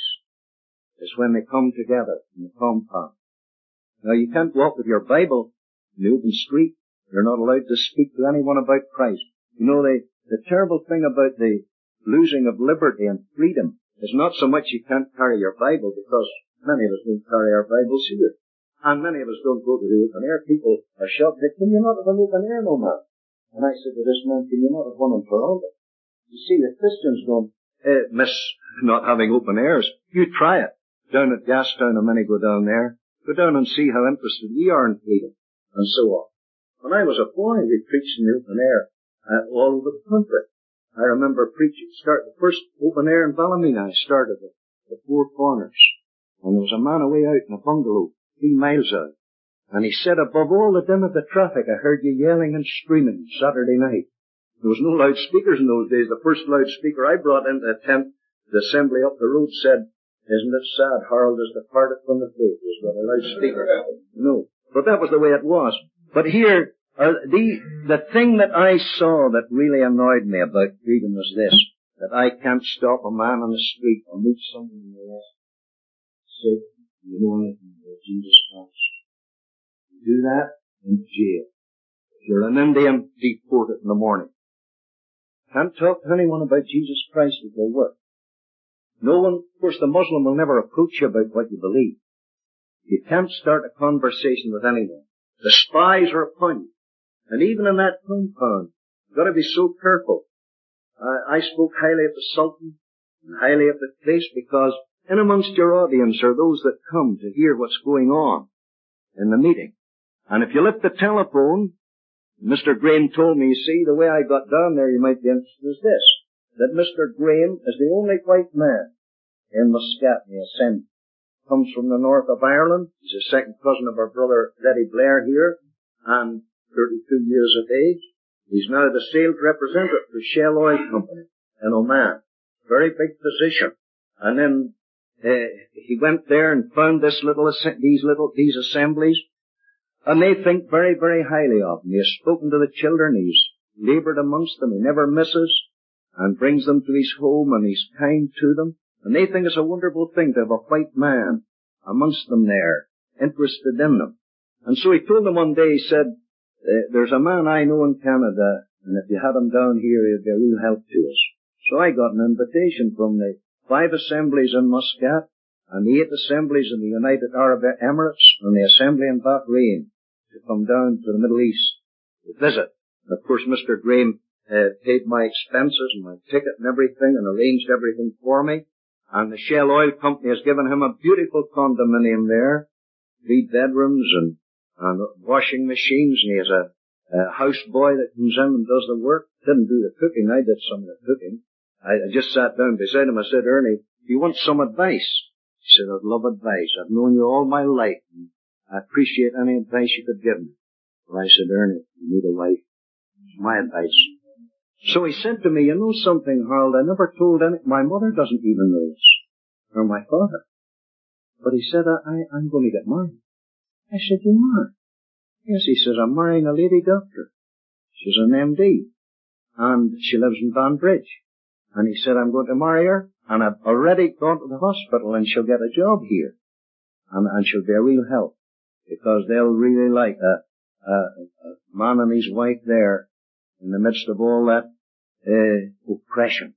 is when they come together in the compound. Now you can't walk with your Bible in the open street. You're not allowed to speak to anyone about Christ. You know, the, the terrible thing about the losing of liberty and freedom is not so much you can't carry your Bible, because many of us don't carry our Bibles here. And many of us don't go to the open air. People are shocked. They, can you not have an open air, no man? And I said to this man, can you not have one in Toronto? You see, the Christians don't uh, miss not having open airs. You try it. Down at Gastown, and many go down there. Go down and see how interested we are in freedom, and so on. When I was a boy, we preached in the open air uh, all over the country. I remember preaching, start the first open air in Ballymena. I started at the Four Corners. And there was a man away out in a bungalow, three miles out. And he said, above all the din of the traffic, I heard you yelling and screaming Saturday night. There was no loudspeakers in those days. The first loudspeaker I brought into a tent, the assembly up the road said, isn't it sad Harold has departed from the faith? Was what a loudspeaker. No. But that was the way it was. But here, uh, the, the thing that I saw that really annoyed me about freedom was this, that I can't stop a man on the street or meet someone in the way. Say, you know anything about Jesus Christ? You do that in jail. If you're an Indian, deported in the morning. Can't talk to anyone about Jesus Christ at their work. No one, of course the Muslim will never approach you about what you believe. You can't start a conversation with anyone. The spies are upon you. And even in that compound, you've got to be so careful. I, I spoke highly of the Sultan and highly of the place, because in amongst your audience are those that come to hear what's going on in the meeting. And if you lift the telephone, Mister Graham told me, you see, the way I got down there, you might be interested, is this, that Mister Graham is the only white man in Muscat, in the Assembly. Comes from the north of Ireland. He's a second cousin of our brother Reddy Blair here, and thirty-two years of age. He's now the sales representative for Shell Oil Company in Oman. Very big position. And then uh, he went there and found this little, these little, these assemblies, and they think very, very highly of him. He has spoken to the children. He's laboured amongst them. He never misses, and brings them to his home, and he's kind to them. And they think it's a wonderful thing to have a white man amongst them there, interested in them. And so he told them one day, he said, there's a man I know in Canada, and if you had him down here, he'd be a real help to us. So I got an invitation from the five assemblies in Muscat, and the eight assemblies in the United Arab Emirates, and the assembly in Bahrain, to come down to the Middle East to visit. And of course, Mister Graham uh, paid my expenses and my ticket and everything, and arranged everything for me. And the Shell Oil Company has given him a beautiful condominium there, three bedrooms and, and washing machines, and he has a, a house boy that comes in and does the work. Didn't do the cooking, I did some of the cooking. I, I just sat down beside him, I said, Ernie, do you want some advice? He said, I'd love advice. I've known you all my life, and I appreciate any advice you could give me. Well, I said, Ernie, you need a wife. It's my advice. So he said to me, you know something, Harold, I never told any, my mother doesn't even know this, or my father. But he said, I, I, I'm going to get married. I said, you are? Yes, he says, I'm marrying a lady doctor. She's an M D, and she lives in Banbridge. And he said, I'm going to marry her, and I've already gone to the hospital, and she'll get a job here. And, and she'll be a real help, because they'll really like a, a, a man and his wife there, in the midst of all that uh, oppression.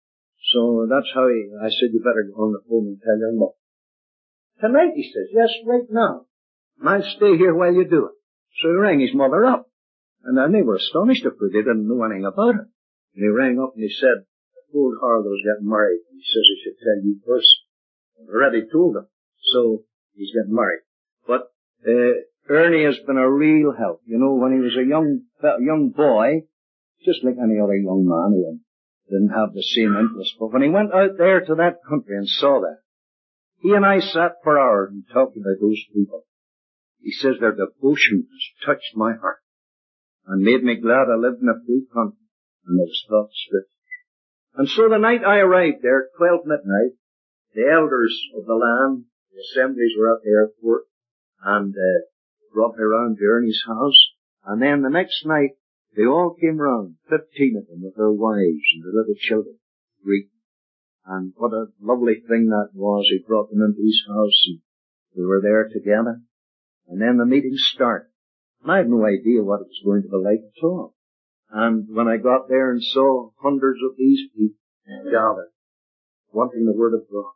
So that's how he, I said, you better go on the phone and tell your mother. Tonight, he says, yes, right now. And I'll stay here while you do it. So he rang his mother up. And then they were astonished, of course, they didn't know anything about it. And he rang up and he said, told Harold I was getting married. He says he should tell you first. I've already told him. So, he's getting married. But, uh, Ernie has been a real help. You know, when he was a young, young boy, just like any other young man, he didn't have the same interest. But when he went out there to that country and saw that, he and I sat for hours and talked about those people. He says their devotion has touched my heart and made me glad I lived in a free country and I was taught scripture. And so the night I arrived there at twelve midnight, the elders of the land, the assemblies were at the airport and uh, brought me around to Ernie's house. And then the next night, they all came round, fifteen of them with their wives and their little children, greeting. And what a lovely thing that was. He brought them into his house and we were there together. And then the meeting started. And I had no idea what it was going to be like at all. And when I got there and saw hundreds of these people gathered, wanting the Word of God,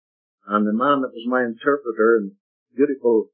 and the man that was my interpreter in beautiful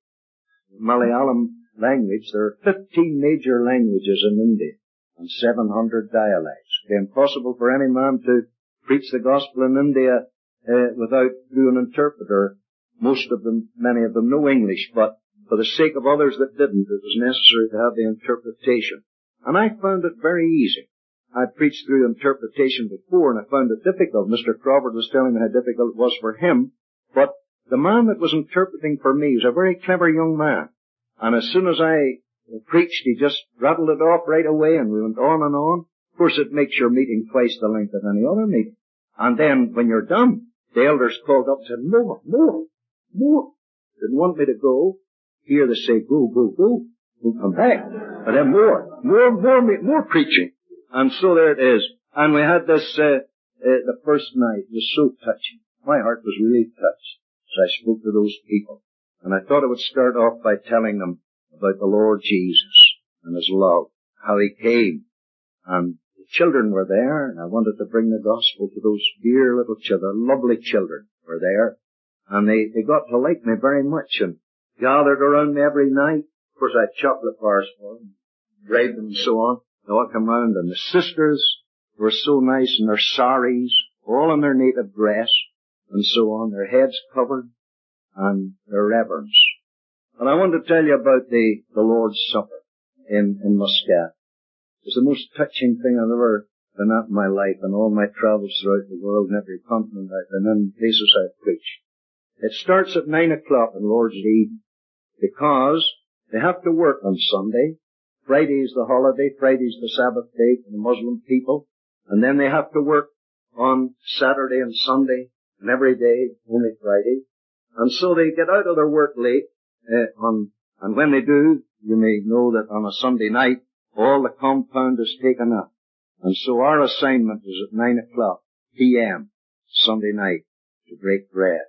Malayalam language, there are fifteen major languages in India and seven hundred dialects. It's impossible for any man to preach the gospel in India uh, without through an interpreter. Most of them, many of them know English, but for the sake of others that didn't, it was necessary to have the interpretation. And I found it very easy. I'd preached through interpretation before, and I found it difficult. Mister Crawford was telling me how difficult it was for him, but the man that was interpreting for me was a very clever young man. And as soon as I preached, he just rattled it off right away, and we went on and on. Of course, it makes your meeting twice the length of any other meeting. And then, when you're done, the elders called up and said, more, more, more. Didn't want me to go. Here they say, go, go, go. We'll come back. But then more, more, more, more preaching. And so there it is. And we had this, uh, uh, the first night. It was so touching. My heart was really touched as I spoke to those people. And I thought I would start off by telling them about the Lord Jesus and His love, how He came. And the children were there, and I wanted to bring the gospel to those dear little children, lovely children were there. And they, they got to like me very much and gathered around me every night. Of course, I had chocolate bars for them, bread and so on. They all come round, and the sisters were so nice in their saris, all in their native dress, and so on, their heads covered, and their reverence. And I want to tell you about the, the Lord's Supper in, in Muscat. It's the most touching thing I've ever been at in my life, and all my travels throughout the world, and every continent I've been in, places I've preached. It starts at nine o'clock on Lord's Eve, because they have to work on Sunday. Friday is the holiday. Friday is the Sabbath day for the Muslim people. And then they have to work on Saturday and Sunday, and every day, only Friday. And so they get out of their work late, uh, on, and when they do, you may know that on a Sunday night, all the compound is taken up. And so our assignment is at nine o'clock p m Sunday night to break bread.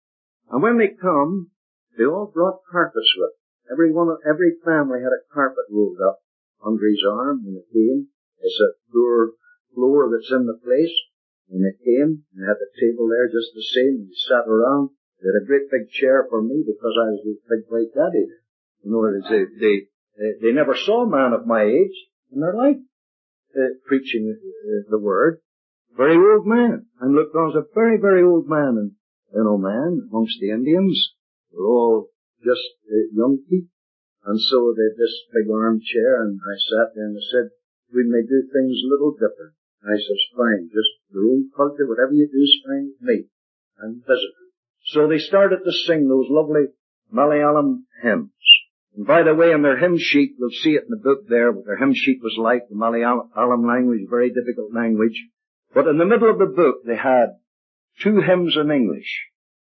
And when they come, they all brought carpets with them. Every one, every family had a carpet rolled up under his arm when they came. It's a poor floor that's in the place. When they came, they had the table there just the same, and they sat around. They had a great big chair for me because I was the big white daddy. You know, they, they, they, they never saw a man of my age in their life, uh, preaching uh, the word. Very old man. And looked on as a very, very old man, and, you know, man, amongst the Indians. We're all just uh, young people. And so they had this big armchair, and I sat there and I said, we may do things a little different. And I says, fine, just your own culture, whatever you do is fine with me. I'm visitor. So they started to sing those lovely Malayalam hymns. And by the way, in their hymn sheet, you'll see it in the book there, what their hymn sheet was like, the Malayalam language, very difficult language. But in the middle of the book, they had two hymns in English.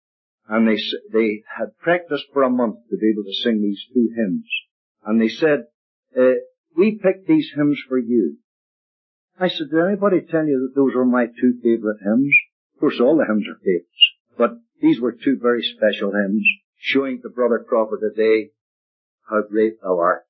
And they, they had practiced for a month to be able to sing these two hymns. And they said, uh, we picked these hymns for you. I said, did anybody tell you that those were my two favorite hymns? Of course, all the hymns are favorites. But these were two very special hymns, showing to Brother Crawford today how great thou art.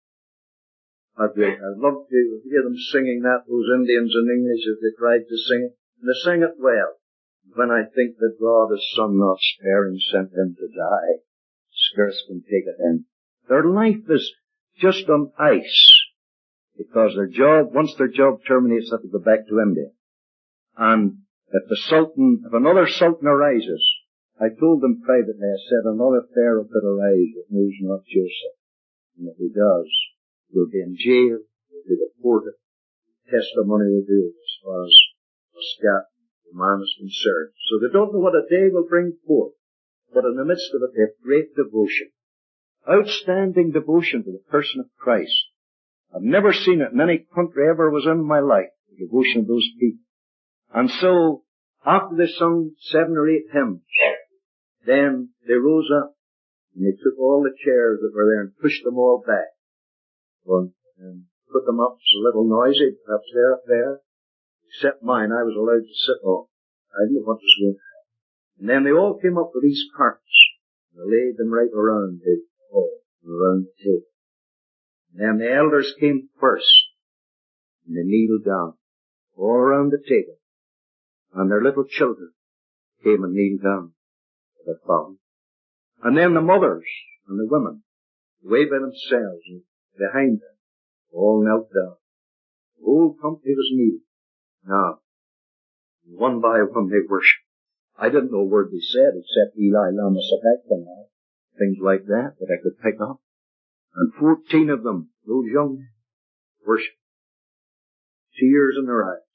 How great. I'd love to hear them singing that, those Indians in English, as they tried to sing it. And they sang it well. When I think that God his Son not sparing sent him to die, scarce can take it in. Their life is just on ice, because their job, once their job terminates, they have to go back to India. And if the Sultan, if another Sultan arises, I told them privately, I said, another Pharaoh could arise that knows not Joseph. And if he does, we'll be in jail, we'll be deported, testimony will be as far as Muscat, the man is concerned. So they don't know what a day will bring forth, but in the midst of it they have great devotion. Outstanding devotion to the person of Christ. I've never seen it in any country ever was in my life, the devotion of those people. And so, after they sung seven or eight hymns, then they rose up and they took all the chairs that were there and pushed them all back. Well, and put them up. It was a little noisy, perhaps they're up there. Except mine, I was allowed to sit on. I didn't know what was going on. And then they all came up with these carts. And they laid them right around the hall, around the table. And then the elders came first. And they kneeled down, all around the table. And their little children came and kneeled down to their father. And then the mothers and the women, way by themselves and behind them, all knelt down. The whole company was kneeling. Now, one by one they worshipped. I didn't know a word they said except Eli Lama Sabachthani, things like that that I could pick up. And fourteen of them, those young men, worshipped. Tears in their eyes.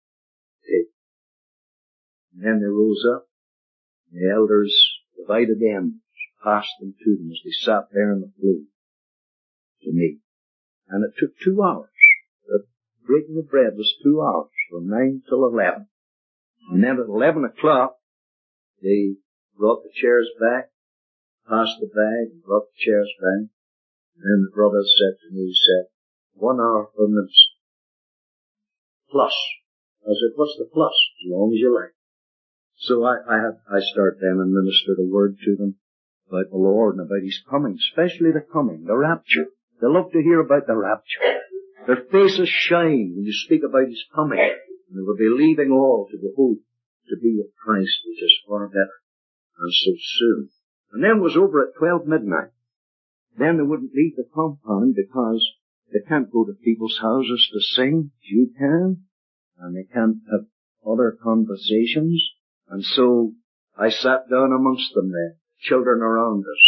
And then they rose up. And the elders divided them, passed them to them as they sat there on the floor to me. And it took two hours. The breaking of bread was two hours, from nine till eleven. And then at eleven o'clock, they brought the chairs back, passed the bag, and brought the chairs back. And then the brother said to me, he said, one hour for minutes. Plus. I said, what's the plus? As long as you like. So I, I had, I started then and ministered a word to them about the Lord and about His coming, especially the coming, the rapture. They love to hear about the rapture. Their faces shine when you speak about His coming. And they will be leaving all to the hope to be with Christ, which is far better, and so soon. And then it was over at twelve midnight. Then they wouldn't leave the compound because they can't go to people's houses to sing. You can. And they can't have other conversations. And so I sat down amongst them there, children around us.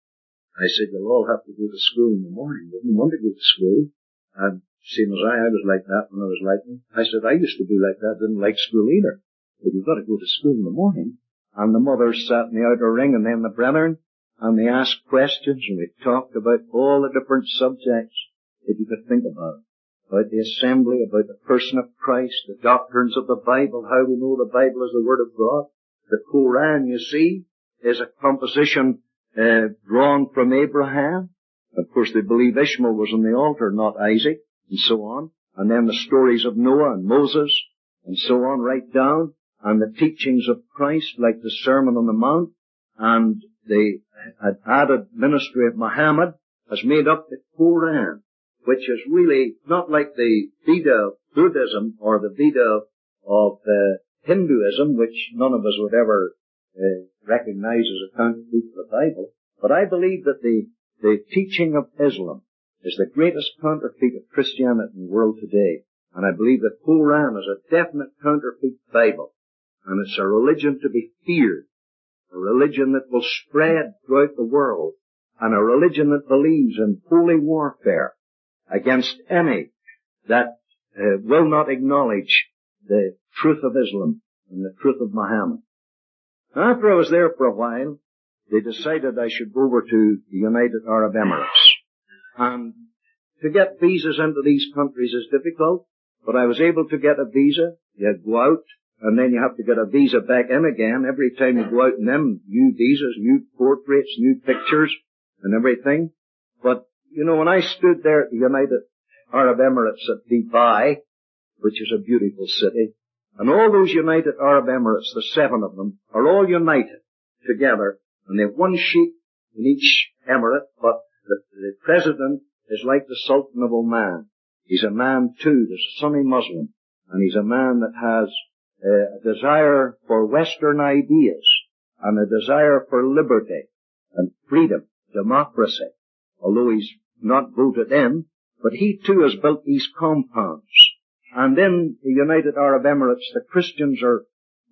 I said, you'll all have to go to school in the morning. They didn't want to go to school. And same as I, I was like that when I was like them. I said, I used to be like that, didn't like school either. But you've got to go to school in the morning. And the mothers sat in the outer ring and then the brethren, and they asked questions and we talked about all the different subjects that you could think about. About the assembly, about the person of Christ, the doctrines of the Bible, how we know the Bible is the Word of God. The Quran, you see, is a composition uh, drawn from Abraham. Of course, they believe Ishmael was on the altar, not Isaac, and so on. And then the stories of Noah and Moses, and so on, right down. And the teachings of Christ, like the Sermon on the Mount. And the added ministry of Muhammad has made up the Quran, which is really not like the Veda of Buddhism or the Veda of uh, Hinduism, which none of us would ever uh, recognize as a counterfeit of the Bible. But I believe that the, the teaching of Islam is the greatest counterfeit of Christianity in the world today. And I believe that Quran is a definite counterfeit Bible. And it's a religion to be feared. A religion that will spread throughout the world. And a religion that believes in holy warfare against any that uh, will not acknowledge the truth of Islam and the truth of Muhammad. After I was there for a while, they decided I should go over to the United Arab Emirates. And to get visas into these countries is difficult, but I was able to get a visa. You go out, and then you have to get a visa back in again. Every time you go out in them, new visas, new portraits, new pictures, and everything. But you know, when I stood there at the United Arab Emirates at Dubai, which is a beautiful city, and all those United Arab Emirates, the seven of them, are all united together, and they have one sheikh in each emirate, but the, the president is like the Sultan of Oman. He's a man too, there's a Sunni Muslim, and he's a man that has uh, a desire for Western ideas, and a desire for liberty, and freedom, democracy. Although he's not voted in, but he too has built these compounds. And in the United Arab Emirates, the Christians are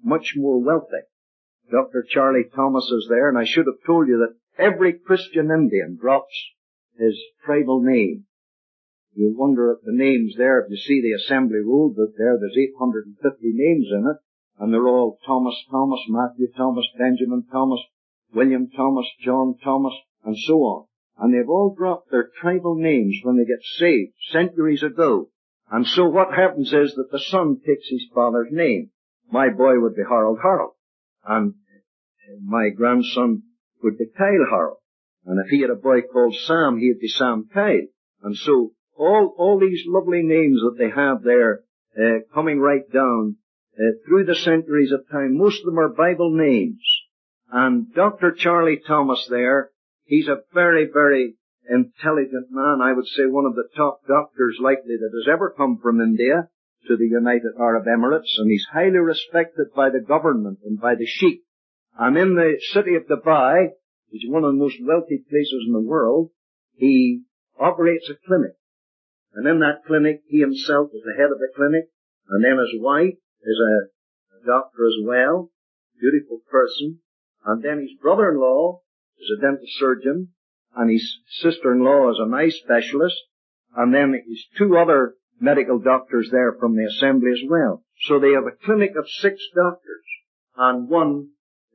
much more wealthy. Doctor Charlie Thomas is there, and I should have told you that every Christian Indian drops his tribal name. You wonder at the names there. If you see the assembly roll book there, there's eight hundred fifty names in it, and they're all Thomas Thomas, Matthew Thomas, Benjamin Thomas, William Thomas, John Thomas, and so on. And they've all dropped their tribal names when they get saved centuries ago. And so what happens is that the son takes his father's name. My boy would be Harold Harold, and my grandson would be Kyle Harold. And if he had a boy called Sam, he'd be Sam Kyle. And so all all these lovely names that they have there, uh, coming right down uh, through the centuries of time, most of them are Bible names. And Doctor Charlie Thomas there, he's a very, very intelligent man. I would say one of the top doctors likely that has ever come from India to the United Arab Emirates, and he's highly respected by the government and by the Sheikh. And in the city of Dubai, which is one of the most wealthy places in the world, he operates a clinic. And in that clinic, he himself is the head of the clinic, and then his wife is a, a doctor as well, beautiful person, and then his brother-in-law is a dental surgeon, and his sister-in-law is an eye specialist, and then his two other medical doctors there from the assembly as well. So they have a clinic of six doctors, and one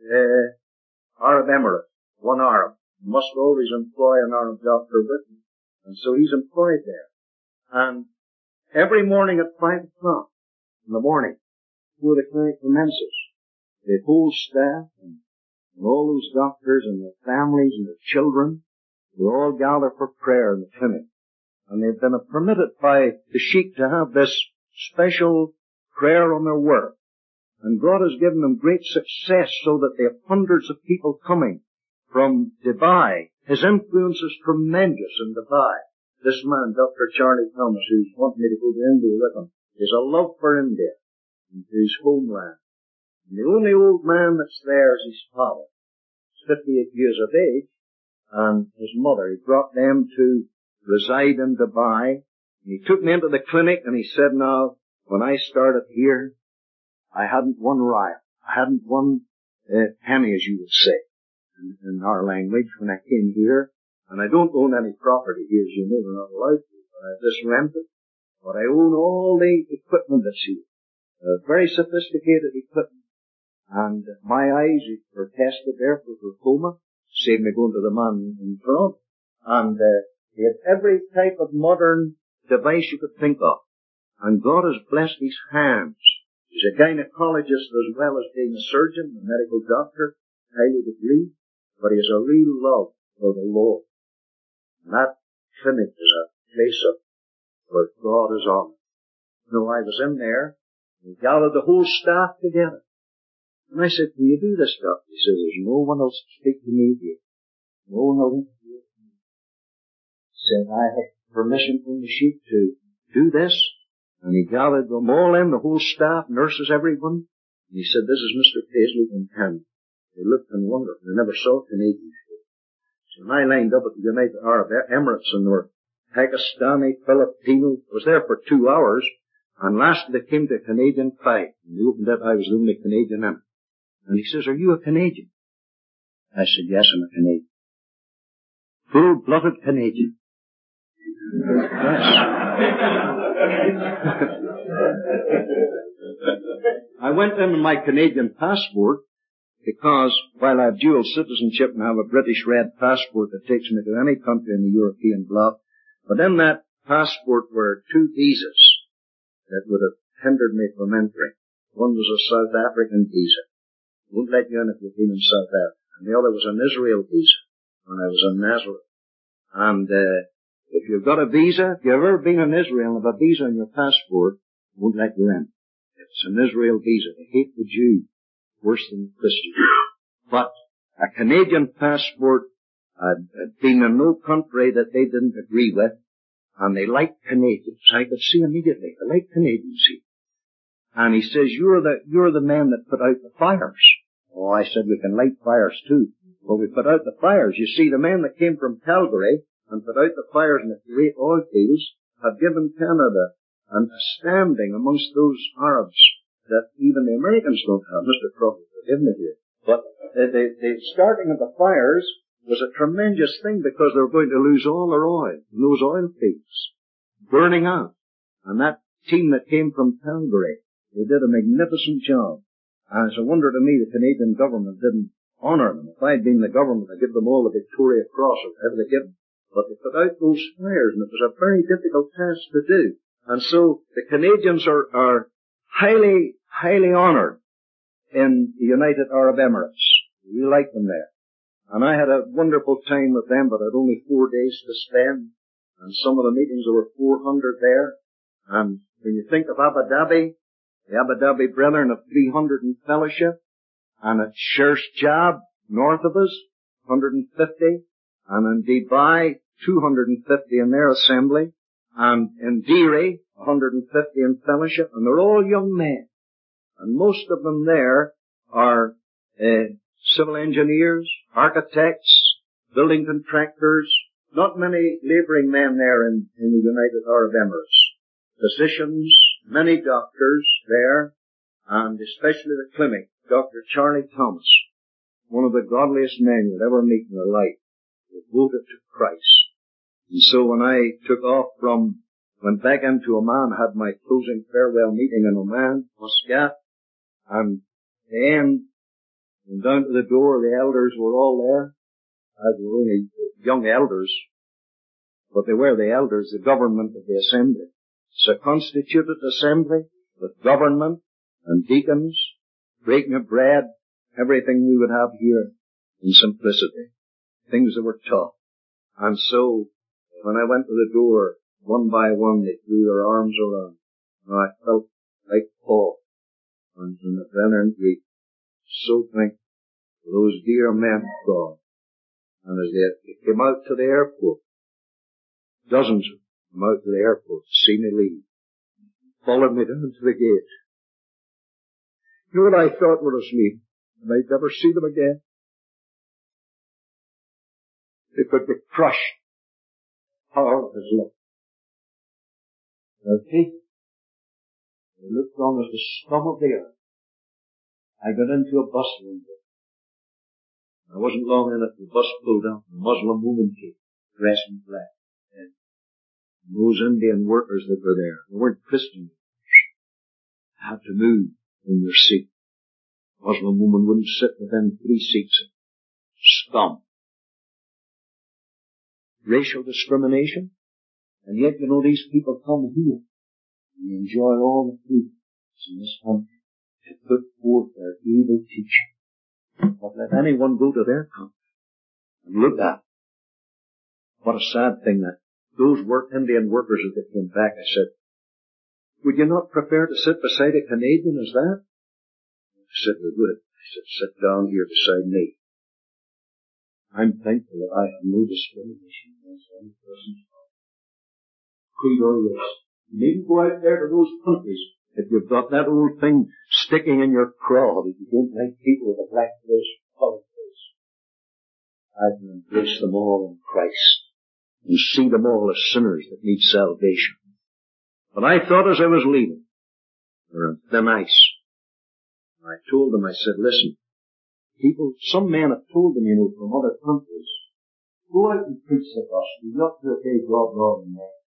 uh, Arab Emirate, one Arab. You must always employ an Arab doctor with him. And so he's employed there. And every morning at five o'clock in the morning, before the clinic commences, the whole staff and, and all those doctors and their families and their children, they all gather for prayer in the clinic. And they've been permitted by the Sheikh to have this special prayer on their work. And God has given them great success so that they have hundreds of people coming from Dubai. His influence is tremendous in Dubai. This man, Doctor Charlie Thomas, who's wanting me to go to India with him, is a love for India and to his homeland. And the only old man that's there is his father. He's fifty-eight years of age, and his mother. He brought them to reside in Dubai. And he took me into the clinic, and he said, now, when I started here, I hadn't one riyal. I hadn't one uh, penny, as you would say, in, in our language, when I came here. And I don't own any property here, as you know, we're not allowed to. But I just rent it. But I own all the equipment that's here. Uh, very sophisticated equipment. And my eyes were tested there for glaucoma. Saved me going to the man in front. And uh, he had every type of modern device you could think of. And God has blessed his hands. He's a gynecologist as well as being a surgeon, a medical doctor, highly degreed. But he has a real love for the Lord. And that clinic is a place of where God is on. You know, I was in there, and we gathered the whole staff together. And I said, can you do this stuff? He says, there's no one else to speak to me here. No one will interfere with me. He said, I have permission from the Sheikh to do this. And he gathered them all in, the whole staff, nurses, everyone. And he said, this is Mister Paisley from Canada. They looked and wondered. They never saw Canadians. So when I lined up at the United Arab Emirates, and there were Pakistani, Filipino, I was there for two hours, and lastly they came to a Canadian fight. And they opened it, I was the only Canadian in it. And he says, are you a Canadian? I said, yes, I'm a Canadian. Full-blooded Canadian. Yes. I went in with my Canadian passport, because while I have dual citizenship and I have a British red passport that takes me to any country in the European bloc, but in that passport were two visas that would have hindered me from entering. One was a South African visa. Won't let you in if you've been in South Africa. And the other was an Israel visa when I was in Nazareth. And uh, if you've got a visa, if you've ever been in Israel and have a visa on your passport, won't let you in. It's an Israel visa. They hate the Jew worse than the Christian. But a Canadian passport had, had been in no country that they didn't agree with, and they liked Canadians. I could see immediately they liked Canadians here. And he says, you're the, you're the men that put out the fires. Oh, I said, we can light fires too. Well, we put out the fires. You see, the men that came from Calgary and put out the fires in the great oil fields have given Canada a standing amongst those Arabs that even the Americans don't have. Mister Crawford, forgive me here. But the, the, the starting of the fires was a tremendous thing because they were going to lose all their oil in those oil fields, burning out. And that team that came from Calgary, they did a magnificent job. And it's a wonder to me the Canadian government didn't honour them. If I'd been the government, I'd give them all the Victoria Cross or whatever they give them. But they put out those fires, and it was a very difficult task to do. And so the Canadians are, are highly, highly honoured in the United Arab Emirates. We like them there. And I had a wonderful time with them, but I had only four days to spend. And some of the meetings, there were four hundred there. And when you think of Abu Dhabi, the Abu Dhabi Brethren of three hundred in fellowship, and at Shers Jab, north of us, one hundred fifty, and in Dubai, two hundred fifty in their assembly, and in Deiri, one hundred fifty in fellowship, and they're all young men. And most of them there are uh, civil engineers, architects, building contractors, not many labouring men there in, in the United Arab Emirates. Physicians, many doctors there, and especially the clinic, Doctor Charlie Thomas, one of the godliest men you'll ever meet in your life, devoted to Christ. And so when I took off from, went back into Oman, had my closing farewell meeting in Oman, Muscat, and the end, and down to the door, the elders were all there. As were only young elders, but they were the elders, the government of the assembly. It's a constituted assembly with government and deacons, breaking of bread, everything we would have here in simplicity. Things that were taught. And so, when I went to the door, one by one, they threw their arms around. And I felt like Paul. And in the brethren, we so thankful for those dear men of God. And as they came out to the airport, dozens of them came out to the airport to see me leave, followed me down to the gate. You know what I thought with us meeting? I might never see them again. They could be crushed. Power of His love. Their feet, they looked on as the scum of the earth. I got into a bus one day. I wasn't long in it, the bus pulled out, a Muslim woman came, dressed in black. And those Indian workers that were there, they weren't Christian, had to move in their seat. The Muslim woman wouldn't sit within three seats. Scum. Racial discrimination. And yet, you know, these people come here and they enjoy all the freedoms in this country to put forth their evil teaching. But let anyone go to their country and look at it. What a sad thing that those work, Indian workers, as they came back, I said, would you not prefer to sit beside a Canadian as that? I said, we would. I said, sit down here beside me. I'm thankful that I have no discrimination against any person's creed or race. You needn't go out there to those countries if you've got that old thing sticking in your craw that you don't like people with a black face or colored face. I can embrace them all in Christ and see them all as sinners that need salvation. But I thought as I was leaving, they're on thin ice. I told them, I said, listen, people, some men have told them, you know, from other countries, go out and preach the gospel. You've got to obey God more than that.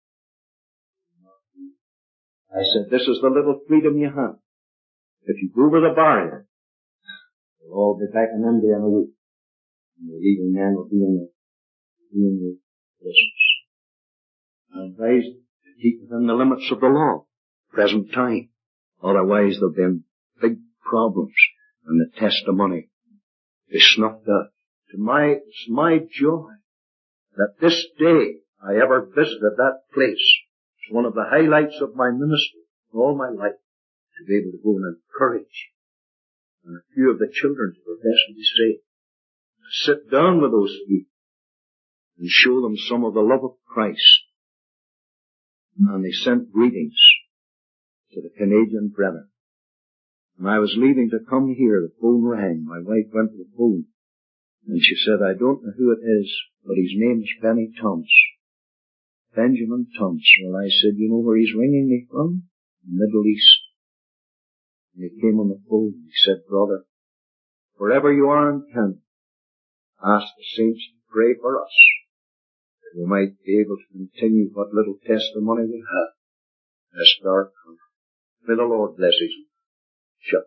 I said, this is the little freedom you have. If you go over the barrier, we'll all be back in India in a week. And the leading men will be in the, be in the prisons. I advise to keep within the limits of the law, present time. Otherwise there'll be big problems and the testimony is snuffed out. To my, it's my joy that this day I ever visited that place. It's one of the highlights of my ministry all my life, to be able to go and encourage and a few of the children to profess to be saved. To sit down with those people and show them some of the love of Christ. And they sent greetings to the Canadian brethren. When I was leaving to come here, the phone rang. My wife went to the phone and she said, I don't know who it is, but his name's Benny Thomas. Benjamin Thomas. Well, I said, you know where he's ringing me from? The Middle East. And he came on the phone and he said, brother, wherever you are in Canada, ask the saints to pray for us, that we might be able to continue what little testimony we have in this dark country. May the Lord bless his word. Shut.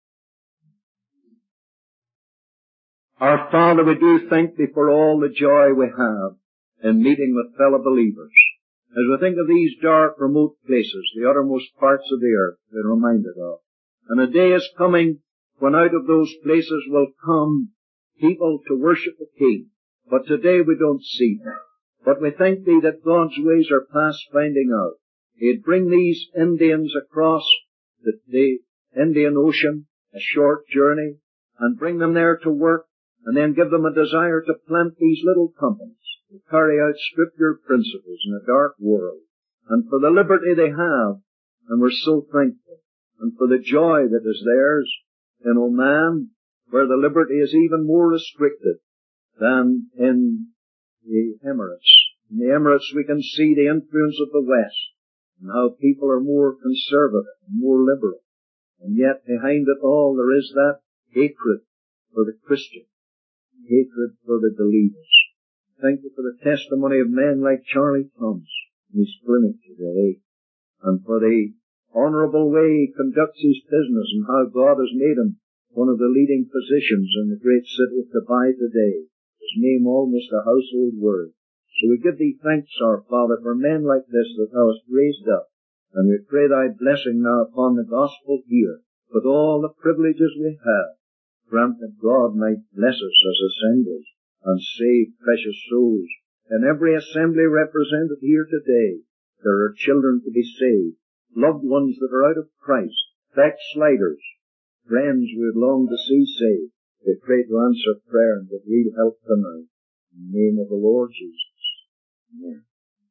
Our Father, we do thank thee for all the joy we have in meeting with fellow believers. As we think of these dark, remote places, the uttermost parts of the earth we're reminded of. And a day is coming when out of those places will come people to worship the King. But today we don't see them. But we thank thee that God's ways are past finding out. He'd bring these Indians across the, the Indian Ocean, a short journey, and bring them there to work, and then give them a desire to plant these little companies, to carry out scripture principles in a dark world, and for the liberty they have, and we're so thankful, and for the joy that is theirs in Oman, where the liberty is even more restricted than in the Emirates. In the Emirates we can see the influence of the West, and how people are more conservative and more liberal. And yet behind it all there is that hatred for the Christian, hatred for the believers. Thank you for the testimony of men like Charlie Thomas in his clinic today, and for the honourable way he conducts his business and how God has made him one of the leading physicians in the great city of Dubai today. His name almost a household word. So we give thee thanks, our Father, for men like this that thou hast raised up, and we pray thy blessing now upon the gospel here, with all the privileges we have. Grant that God might bless us as assemblies and save precious souls. In every assembly represented here today, there are children to be saved, loved ones that are out of Christ, backsliders, friends we would long to see saved. We pray to answer prayer and with real help tonight. In the name of the Lord Jesus. Amen.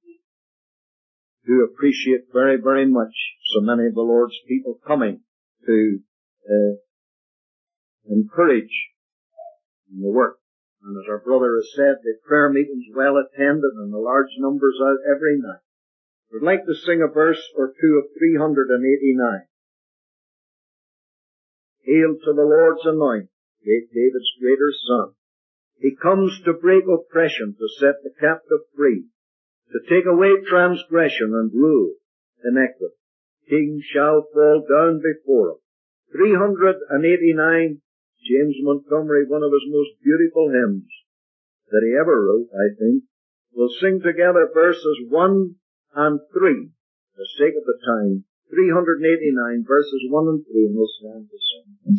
Do appreciate very, very much so many of the Lord's people coming to uh, encourage in the work. And as our brother has said, the prayer meetings well attended and the large numbers out every night. We'd like to sing a verse or two of three hundred eighty-nine. Hail to the Lord's anointed, David's greater son. He comes to break oppression, to set the captive free, to take away transgression and rule iniquity. Kings shall fall down before him. three hundred eighty-nine, James Montgomery, one of his most beautiful hymns that he ever wrote, I think. We'll sing together verses one and three, for the sake of the time. three hundred eighty-nine, verses one and three, and we'll stand to sing.